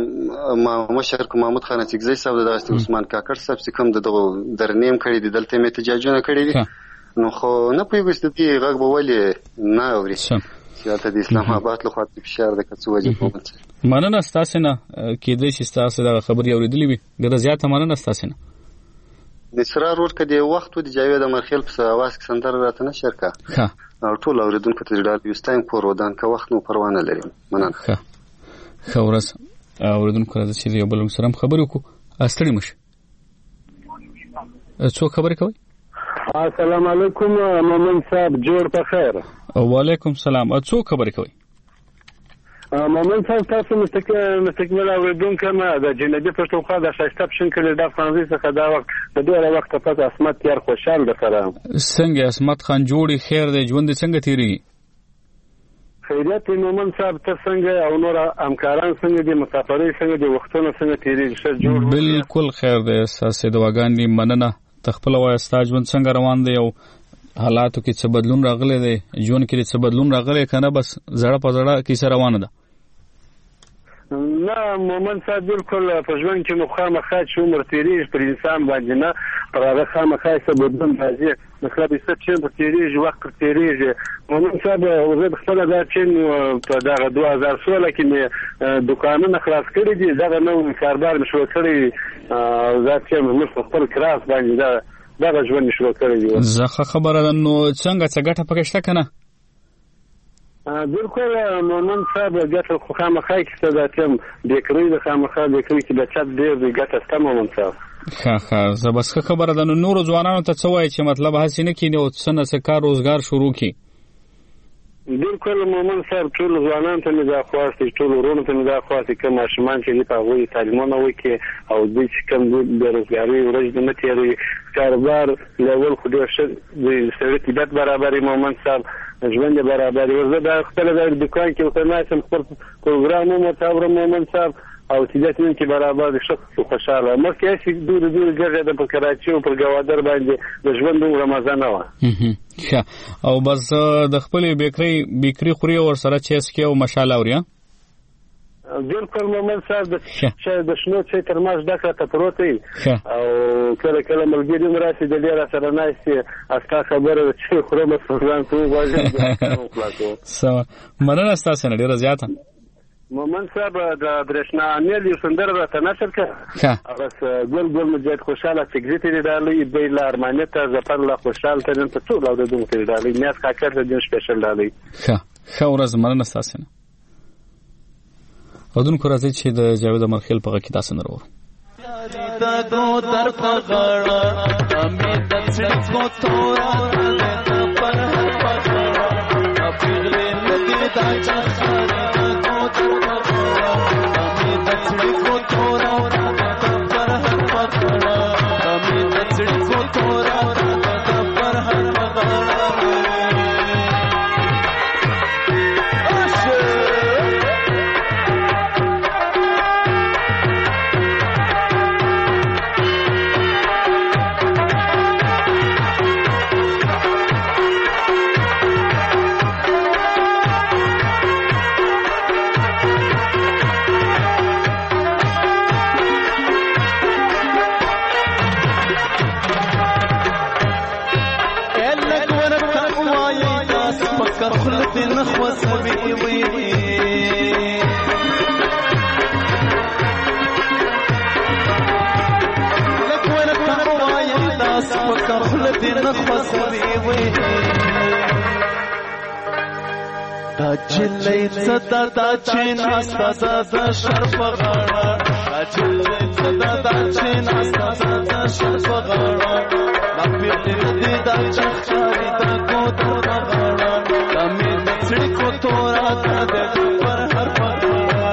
مشر محمود خان اڅکزی صاحب د دغسې عثمان کاکړ صاحب چې کوم د دغو درنې هم کړي دي، دلته یې احتجاجونه کړي دي، نو خو نه پوهېږو چې د دې غږ به ولې نه اوري چې هلته د اسلام آباد لخوا ته فشار ده که څه وجه مومند صاحب. مننه ستاسې نه، کېدای شي ستاسې دغه خبرې اورېدلې وي، ډېره زیاته مننه ستاسې نه. د اسرار ورور که د وخت و د جاوید امرخیل په اواز کې سندره راته نه شیر که او ټول اورېدونکو ته د ډالۍ ویستا کور ودان که وخت نو پروا نه لري. مننه. ښه ورځ اورېدونکو، راځه چې یو بل سره هم خبرې وکړو. ستړي مه شئ. څوک خبرې کوئ؟ السلام علیکم مومند صاحب، جوړ په خیر. وعلیکم السلام. څوک خبرې کوئ؟ مومند صاحب تاسو مستقبل اورېدونکو یم د جنوبي پښتونخوا د ښایسته پښین کلي ډاک خانزۍ څخه دا وخت د ډېره وخته پس عصمت یار خوشحال ده سره. څنګه عصمت خان جوړې خیر دی، ژوند دې څنګه تېرېږي؟ خیریت دی مومند صاحب، ته څنګه او نور همکاران څنګه دي، مسافرۍ څنګه دي، وختونه څنګه تېرېږي؟ ښه جوړ بالکل خیر دی، ستاسې دعاګانې دي، مننه. ته خپله وایه ستا ژوند څنګه روان دی او حالاتو کې څه بدلون راغلی دی، ژوند کې څه بدلون راغلی که نه بس زړه په زړه کیسه روانه ده؟ نه مومند صاحب بالکل په ژوند کې نو خامخا چې عمر تېرېږي پر انسان باندې نه پر هغه خامخا څه بدلون راځي، مطلب یې څه ټیم پر تېرېږي، وخت پر تېرېږي. مومند صاحب زه خپله دا چین په دغه 2016 کې مې دوکانونه خلاص کړي دي، دغه نوی کاروبار مې شروع کړی، دا چین زموږ په خپل کراس باندې دغه ژوند مې شروع کړی دی. زه ښه خبره ده. نو څنګه څه ګټه پکې شته که نه؟ بالکل مومند صاحب ګټه خو خامخا کېسته دا ټیم بیکرۍ د خامخا بیکرۍ کې بچت ډېر دی، ګټه شته مومند صاحب. ښه زه بس ښه خبره ده. نو نورو ځوانانو ته څه وایي چې مطلب هسې نه کښېني او څه نه څه کار روزګار شروع کړي؟ بالکل مومند صاحب ټولو ځوانانو ته مې دا خواست دی، ټولو وروڼو ته مې دا خواست دی که ماشومان چې دي په هغوی تعلیمونه وکړي او دوی چې کوم بېروزګاري ورځ نه تېروي، کاروبار لیول خو ډېر ښه د سړي طبیعت برابري مومند صاحب، ژوند یې برابري. زه دا خپله د دوکان کې ورته ناست یم، خپل پروګرام هم ورته اورم مومند صاحب او طبیعت نن کې برابر دی، ښه خوشحاله. مخکې هسې دورې ګرځېده په کراچي او پر ګوادر باندې د ژوند دومره مزه نه وه. او بس د خپل بیکری خوري او سره چیس کې او مشاله اوریا بالکل مومن صاحب د شنو چې تر ماش ډکه ته پروت وي او کله کله ملګری مراسي د ډیر سره ناشتي استا خبره چې خورم ځان ته واجب سو مننه تاسو نه ډیر زیاته مومن صاحب د برېښنا انیل یو سندره راته نشر کړه بس ګل مجاهد خوشاله سګریټ لري ډالۍ بیل ارمانه ته زفر لا خوشاله ته نن ته ټول او د دوه ته ډالۍ میاس کاکر د دین سپیشل ډالۍ ښه ورځ مننه تاسو نه اودن کو راځي چې د جاوید مرخیل په کې تاسو نه ورو تا کو تر پغړا امې د څړ کو تورا د پر پغړا اپیغلې ندی دا چخره کو تر پغړا امې د څړ کو تورا د پر پغړا امې د څړ کو تورا د پر پغړا نخوص بيوي لك وانا كواي ناس وكخلتي نخوص بيوي دا جلي صدا دا چنا صدا شرف غاړه دا جلي صدا دا چنا صدا شرف غاړه لا پیغلې دا چخاري دا کو تو غاړه امې سړی کو تورا د پر هر پغړا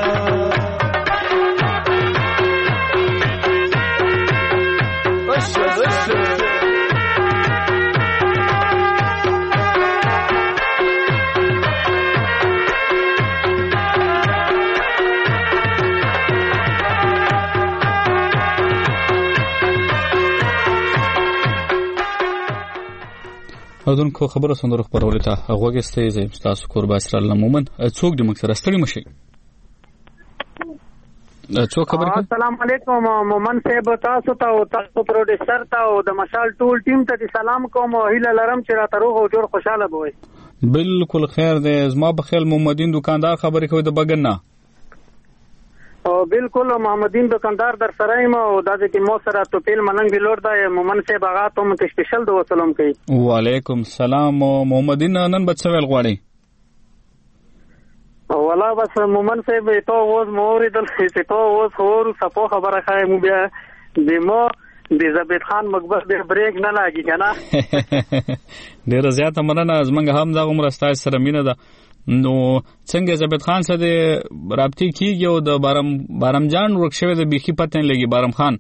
اودن کو خبره سندره خبرولې ته هغه ستې زې تاسو قربا اسرائیل مومن څوک د مکسر استړي مشي څوک خبر کړه السلام علیکم مومن صاحب تاسو ته او تاسو پروډوسر ته او د مشال ټول ټیم ته سلام کوم او هیله لرم چې را تروغ او جوړ خوشاله بوي بالکل خیر دی زما بخیل محمدین دکاندار خبرې کوي د بګن نه او بالکل محمدین دکاندار در سره ما او د دې مو سره ته پیل مننګ ویلور دا مومن صاحب هغه ته مت سپیشل د وسلام کوي وعلیکم السلام محمدین نن بچوال غواړي ولا بس مومن صاحب ته اوس موري دل چې ته اوس خور صفو خبره خای مو بیا د مو د زبید خان مقبر د بریک نه لاګي کنه ډیر زیاته مننه زمنګ هم دا عمر استاد سره مینه ده نو څنګه زبید خان سره رابطه کیږي او د بارم جان ورکشوي د بیخي پته نه لګي بارم خان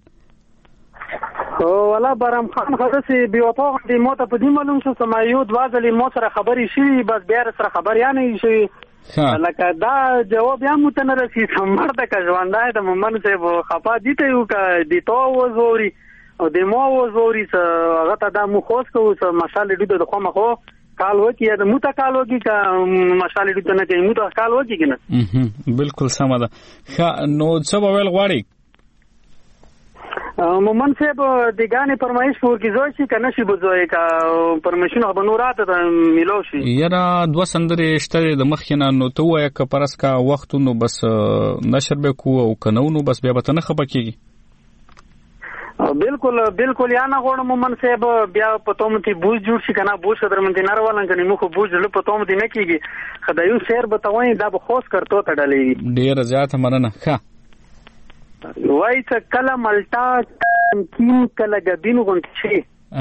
ولا بارم خان خداسي بیوته د موته په دې معلوم شو سمایو دواځلې مو سره خبري شي بس بیا سره خبر یا نه شي لکه دا جواب یا متنه رسي مرده کا ژوندای د مومن صاحب خفا دي ته یو کا دي تو وزوري او د مو وزوري هغه ته د مو خوښ کو مشال دې د خو مخو کال وکی یا د موته کال وکی کا مشال دې نه کوي موته کال وکی کنه بالکل سم ده نو څه ویل غواړي مومن صاحب د غانې فرمایش ورکی زوی شي کنه شي بزوي کا پرمیشن به نورات ته ملو شي یرا دو سندرې شته د مخینه نو ته وای ک پرس کا وخت نو بس نشر به کو او کنو نو بس بیا به نه خپکیږي بالکل یا نه غوړم مومن صاحب بیا پتوم تی بوج جوړ شي کنه بوج درم دي نارولن کنه مخ بوج له پتوم دي نه کیږي خدایو شعر بتوي دا به خوش کرتو تړلې ډیر زیات مننه ښه وای څه کله ملټا کیم کله غبین غونچي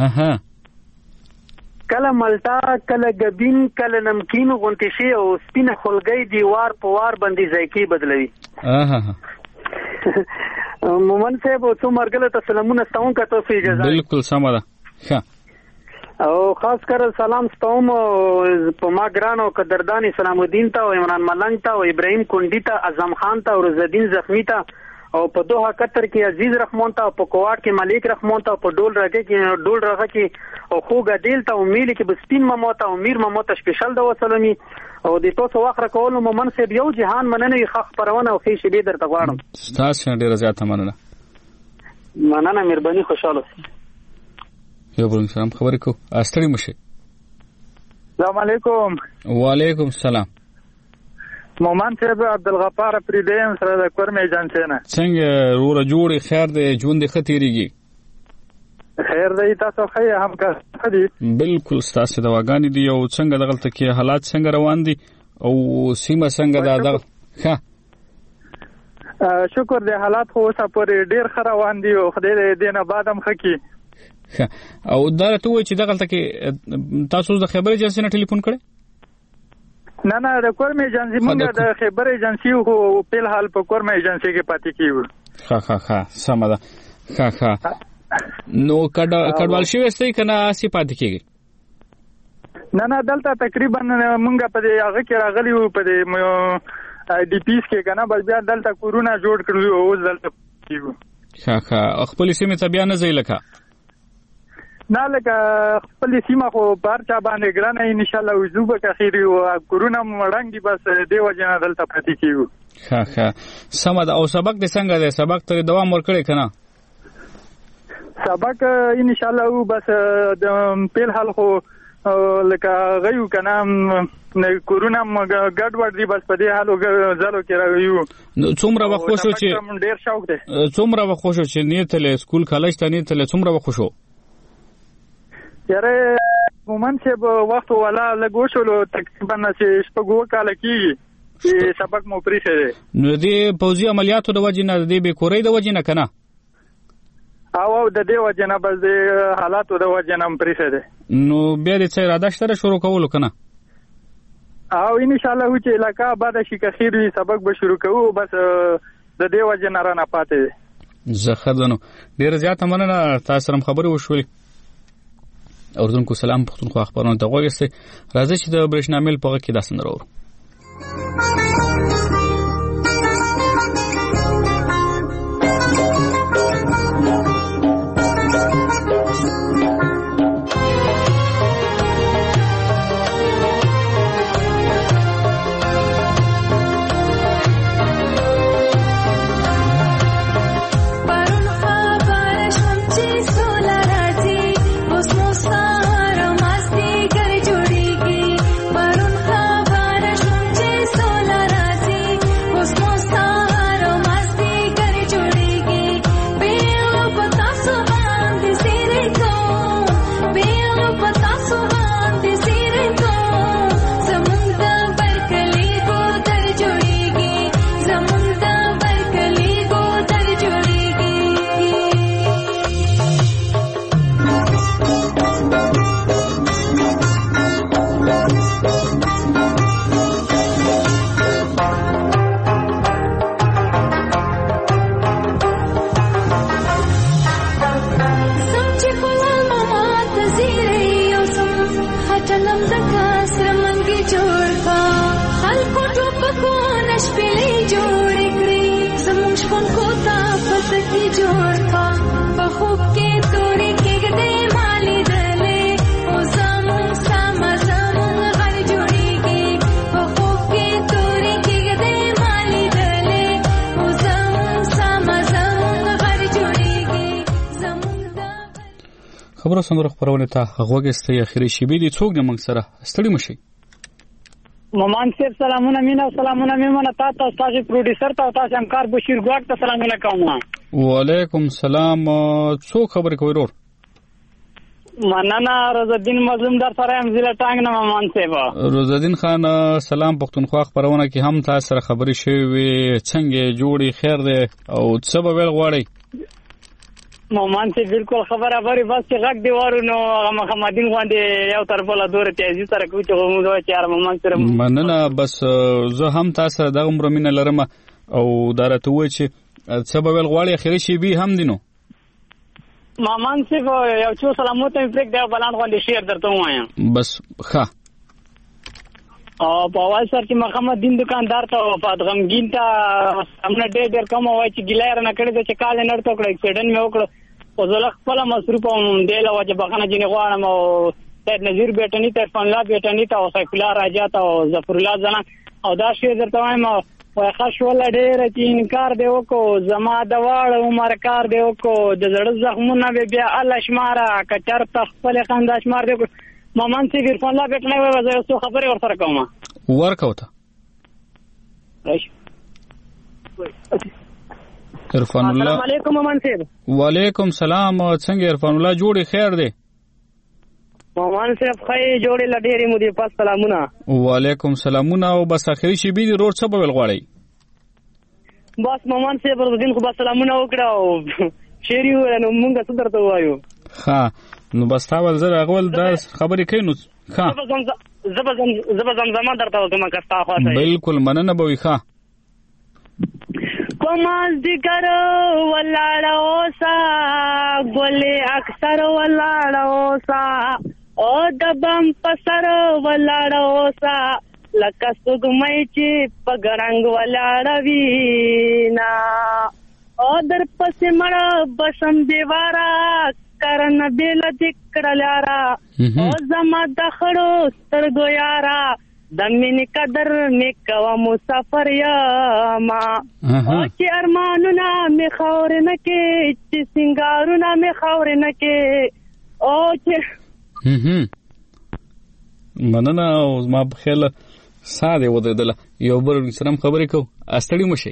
کله ملټا کله غبین کله نمکین غونچي او سپینه خلګي دیوار په وار باندې ځایکی بدلوي مومن صاحب څو مرګله تسلیمونه ستون کته سي اجازه بالکل سم ده ښه او خاص کر سلام ستوم په ما ګرانو قدردانی سلام الدین ته او عمران ملنګ ته او ابراهیم کندی ته اعظم خان ته او رزدین زخمی ته او په دوه قطر کې عزیز رحمان ته، په کوواټ کې ملک رحمان ته، په ډول رغه کې او خوګه دل ته امید کې بسپین مموت او میر مموت سپیشل د وسلمي او د تاسو واخره کول مومن سه یو جهان مننه خخ پرونه او خې شې درته غواړم. تاسو ډیر زیاته مننه. مهرباني خوشاله. یو بل سلام خبرې کو استړی مشه. السلام علیکم. وعلیکم السلام. مومن صاحب عبدالغفار پریدیم سره د کورم ایجنسی نه. څنګه روره جوړې خیر دې ژوند دې ختیریږي؟ خیر دی، تاسو خیر هم کا دي؟ بالکل ستاسو دواګانې دي او څنګه دغلته کې حالات څنګه روان دي او سیمه څنګه ده؟ ښه شکر دی، حالات خو اوسه پورې ډیر ښه روان دي او خدای دې نه بعد هم ښه کړي. او دا راته وایي چې دغلته کې تاسو د خبر ایجنسی نه ټلیفون کړی؟ نه د کورم ایجنسی مونږ د خبر ایجنسی خو په حال په کورم ایجنسی کې پاتې کیو. ښه سمه ده. ښه نو کډوال شوی استئ کنه اسی پاتې کیږي؟ نه دلته تقریبا مونږ په دې هغه کې راغلی وو په دې ډي پی اس کې کنه، بس بیا دلته کورونا جوړ کړو او اوس دلته کیو. ښه خپل سیمه ته بیا نه ځای لکه نه لکه خپل سیمه خو بار چا باندې ګرانه ان شاء الله وجوبه کخيري او کورونا مړنګي بس دیو جنا دلته پاتې کیو. ښه سمه ده. او سبق دې څنګه ده؟ سبق ته دوام ورکړې کنه؟ سبق ان شاء الله بس د په حال خو لکه غيو کنه کورونا ګډ وډ دی، بس په دې حالو زالو کې راغیو. څومره وخت شو چې ډیر شوق دی؟ څومره وخت شو چې نیت له سکول کالج ته نیت له څومره وخت شو؟ یاره مومن صاحب وخت ولا لګو شو تقریبا چې شپږ کال کېږي چې سبق مو پریښه دی. نو دې پوځي عملیاتو د وجې نه دې به کورې د وجې نه کنه؟ او د دې وجې نه بس د حالاتو د وجې نه پریښه دی. نو بیا دې څه اراده شته شروع کولو کنه؟ او ان شاء الله چې علاقه بعد شي کخیر وي سبق به شروع کوو، بس د دې وجې نه را نه پاتې دی. زه خدانو ډیر زیاته مننه. تاسو سره خبرې وشولې. اردوونکو سلام پښتونخوا خبرونه ته غوښتي. راځي چې د برېښنامیل په کې داسې نرور. خبرو سندرو خبرونه ته غوږستې اخیری شیبې دي. څوک د موږ سره ستړي مشي؟ مومن صاحب سلامونه مینا سلامونه میمنه تاسو تاسو پروډوسر ته تاسو همکار بشیر ګواټ ته سلامونه کوم. وعلیکم سلام. څوک خبرې کوي ورور؟ مننه روزالدین مظلوم در سره هم ضلع ټانګ نه مومن صاحب. روزالدین خان سلام پښتونخوا خبرونه کې هم تاسو سره خبرې شوي. څنګه جوړي خیر ده او څه به ویل غواړي؟ مومن صاحب بالکل خبره بری بس چې غږ دی وارو نو محمدین غوندې یو تر بل دوره تیزی سره کوي چې موږ چې مومن سره مننه. بس زه هم تاسو د عمر مینه لرم او دارته و چې څه به ویل غواړي اخیری شی به هم دینو. مومن صاحب یو څو سلامونه پرېک دی بلان غوندې شعر درته وایم. بس ښه او په اول سر چې محمد دین دکاندار ته وفات غمګین ته همنا ډېر کم وای چې ګیلای نه کړی چې کال نه ورته کړی اکسیډنټ مې وکړ او زه خپل مصروف هم دی له وجه بخنه جنې غواړم او سید نذیر بیٹنی ته عرفان الله بیٹنی ته او سیف الله راجا ته او ظفر الله زنا او دا شی درته وایم وای خاص ول ډېر چې انکار دی وکړو زما د واړ عمر کار دی وکړو د زړه زخمونه به بیا الله شماره کچر خپل خندا شمار دی مامان سی عرفان الله بیٹنی وای زه یو خبرې ورسره کوم ورکوته عرفان الله السلام علیکم مامان صاحب وعلیکم سلام څنګه عرفان الله جوړی خیر دی مامان صاحب خی جوړی لډېری مو دی پاس سلامونه وعلیکم سلامونه او بس اخري شی بي روډ څه بول غواړي بس مامان صاحب ورځین خو بس سلامونه وکړه او شری ورنو مونږه څه درته وایو ها نو بس تاول زه غول دا خبرې کینو ها زمزمه درته وکم کستا خو بالکل مننه به وي ښه کوماز دیګر ولاړ اوسا ګولې اکثر ولاړ اوسا او دبم پسر ولاړ اوسا لکه سګمې چې پګرنګ ولاړ وینا او در پسې مړ بسم دیوارا کرن بیل دکړه لارا او زما د خړو سترګو یارا دمینی قدر میکوا مسافر یاما او چې ارمانونه می خور نه کې چې سنگارونه می خور نه کې او چې مننه او ما په خیال ساده ودرېدل یو بل سره خبرې کو استړی مشي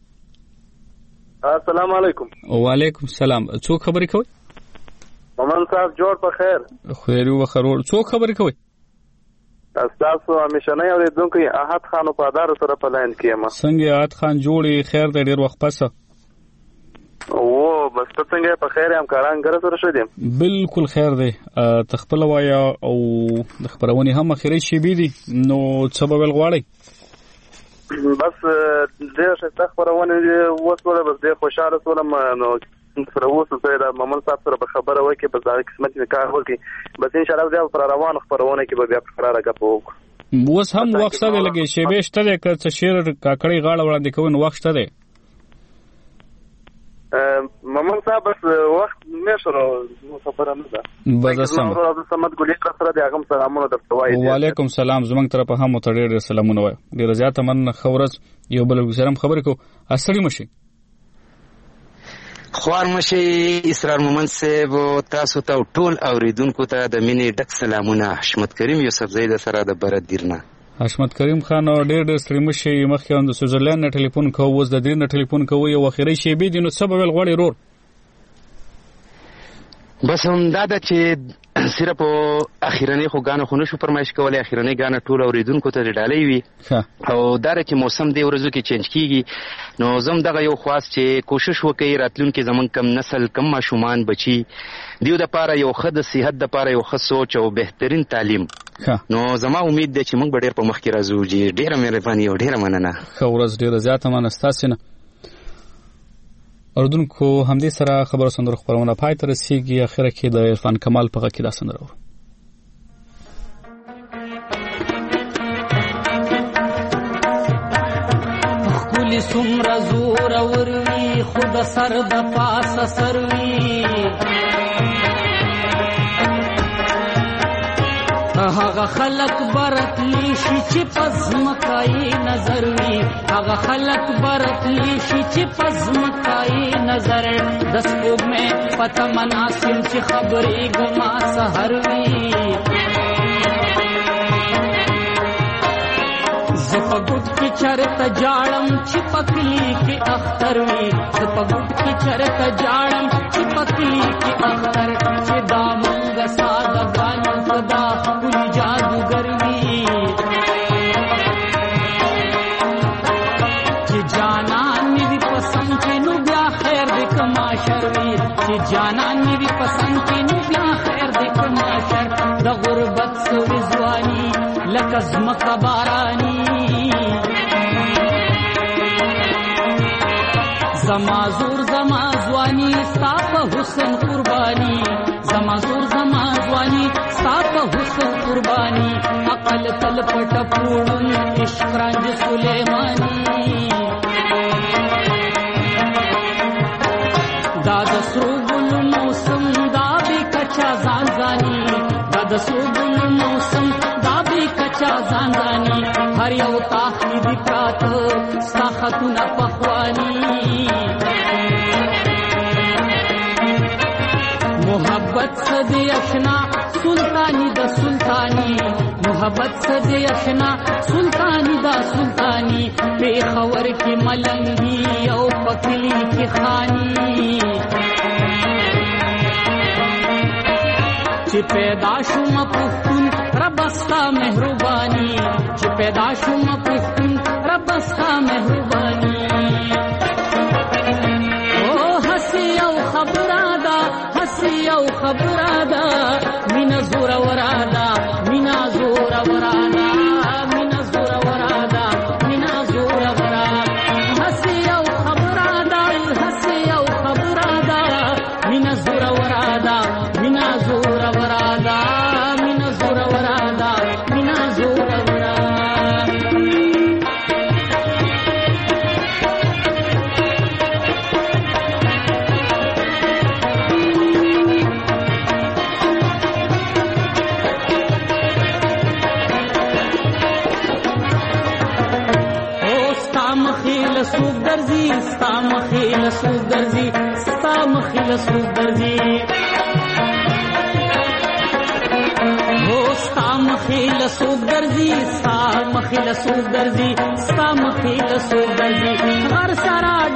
السلام علیکم وعلیکم السلام څوک خبرې کوي مومن صاحب جوړ په خیر خیر او خرور څوک خبرې کوي تاسو همیشنه اوریدونکو احد خان په اداره سره په لاین کې ما څنګه احد خان جوړي خیر ته ډیر وخت پسه او بس ته څنګه په خیر هم کاران غره سره شې دي بالکل خیر دی تخپل وایا او د خبرونه هم اخري شي بي دي نو سبب الغواړي بس دې څه خبرونه وسوله بس دې خوشاله سولم نو سره وسو دا ممن صاحب سره خبره وکي په ځای قسمت کار وکي بس ان شاء الله بیا پر روان خبرونه کې بیا قرار غپ وک اوس هم وخت سره لګي شی به شته که څه شیر کاکړی غاړه وړاندې کوي نو وخت ده ممن صاحب بس وخت نشره خبره نه ده بس سم سمت ګولې سره د هغه سلامونه درته وایي وعلیکم سلام زمنګ طرف هم ته ډېر سلامونه وایي ډېر زیات من خبرز یو بل سره خبرې کو اصلي مشي خوار مشي اسرار مومند صاحب تاسو ته ټول اوریدونکو ته د مینې ډک سلامونه حشمت کریم یوسف زید سره د برد دیرنا حشمت کریم خان ډېر ستړي مشي مخکې د سویټزرلند نه ټلیفون کوو اوس د دې نه ټلیفون کوو یو اخیری شی به دي نو سبب غوړي رور بس هم دا د چې صرف اخیرنی خو غانه خو نشو فرمایش کولای اخیرنی غانه ټول اوریدونکو ته ډالۍ وي او دا چې موسم دی ورځو کې چینج کیږي نو زم دغه یو خاص چې کوشش وکړي راتلونکي زمون کم نسل کم ماشومان بچي دیو د پاره یو خد صحت د پاره یو خاص سوچ او بهترین تعلیم نو زما امید ده چې موږ ډېر په مخ کې راځو چې ډېر مهرباني او ډېر مننه خو ورځ ډېر زیاته مننه ستاسو نه اردوونکو همدې سره خبرو سندرو خبرونه پای ته رسیږي اخره کې د عرفان کمال په غږ کې دا سندره خولي سمره زور وروي خود سر د پاسه سروي هغه خلق برتلی شي چې پزمکای نظر وي هغه خلق برتلی شي چې پزمکای نظر د سپوږمۍ پته مناسب چې خبرې ګما سحر وي زپګوت کې چرته جاړم چې پکلی کې اختر وي زپګوت کې چرته جاړم چې پکلی کې اختر چې دا مونږ ساده باندې خدا کوي جادوګر وي چې جانان می پسند کې نو بیا خیر دې کما شر وي چې جانان می پسند کې نو بیا خیر دې کما شر د غربت سوې ځواني لکه زمکه باراني زما زور زما ځواني ستا په حسن قرباني زما زور زما ځواني ستا په حسن قرباني حق تل تل پټ پوړون عشق رنج سلیمانی دا د سرو ګل موسم دا به کچا ځان ځاني دا د سرو ګل موسم دا به کچا ځان ځاني هر یو تاخید پرات ساختونه پخوانی محبت صدی اشنا سلطانی دا سلطانی محبت صدی اشنا سلطانی دا سلطانی پیخور کی ملنگی او پکلی کی خانی چی پیدا شم پختون ربستا مہربانی چی پیدا شم پختون ربستا مہربانی او حسی او خبرادا حسی او خبرادا مینا زور ورادا مینا زور ورادا مینا زور ورادا مینا زور ورادا حسی او خبرادا حسی او خبرادا مینا زور ورادا مینا زور ورادا مینا زور ورادا مینا زور ورادا سوق درزی ستا مخیل سوق درزی ستا مخیل سوق درزی هو ستا مخیل سوق درزی ستا مخیل سوق درزی ستا مخیل سوق درزی هر سرا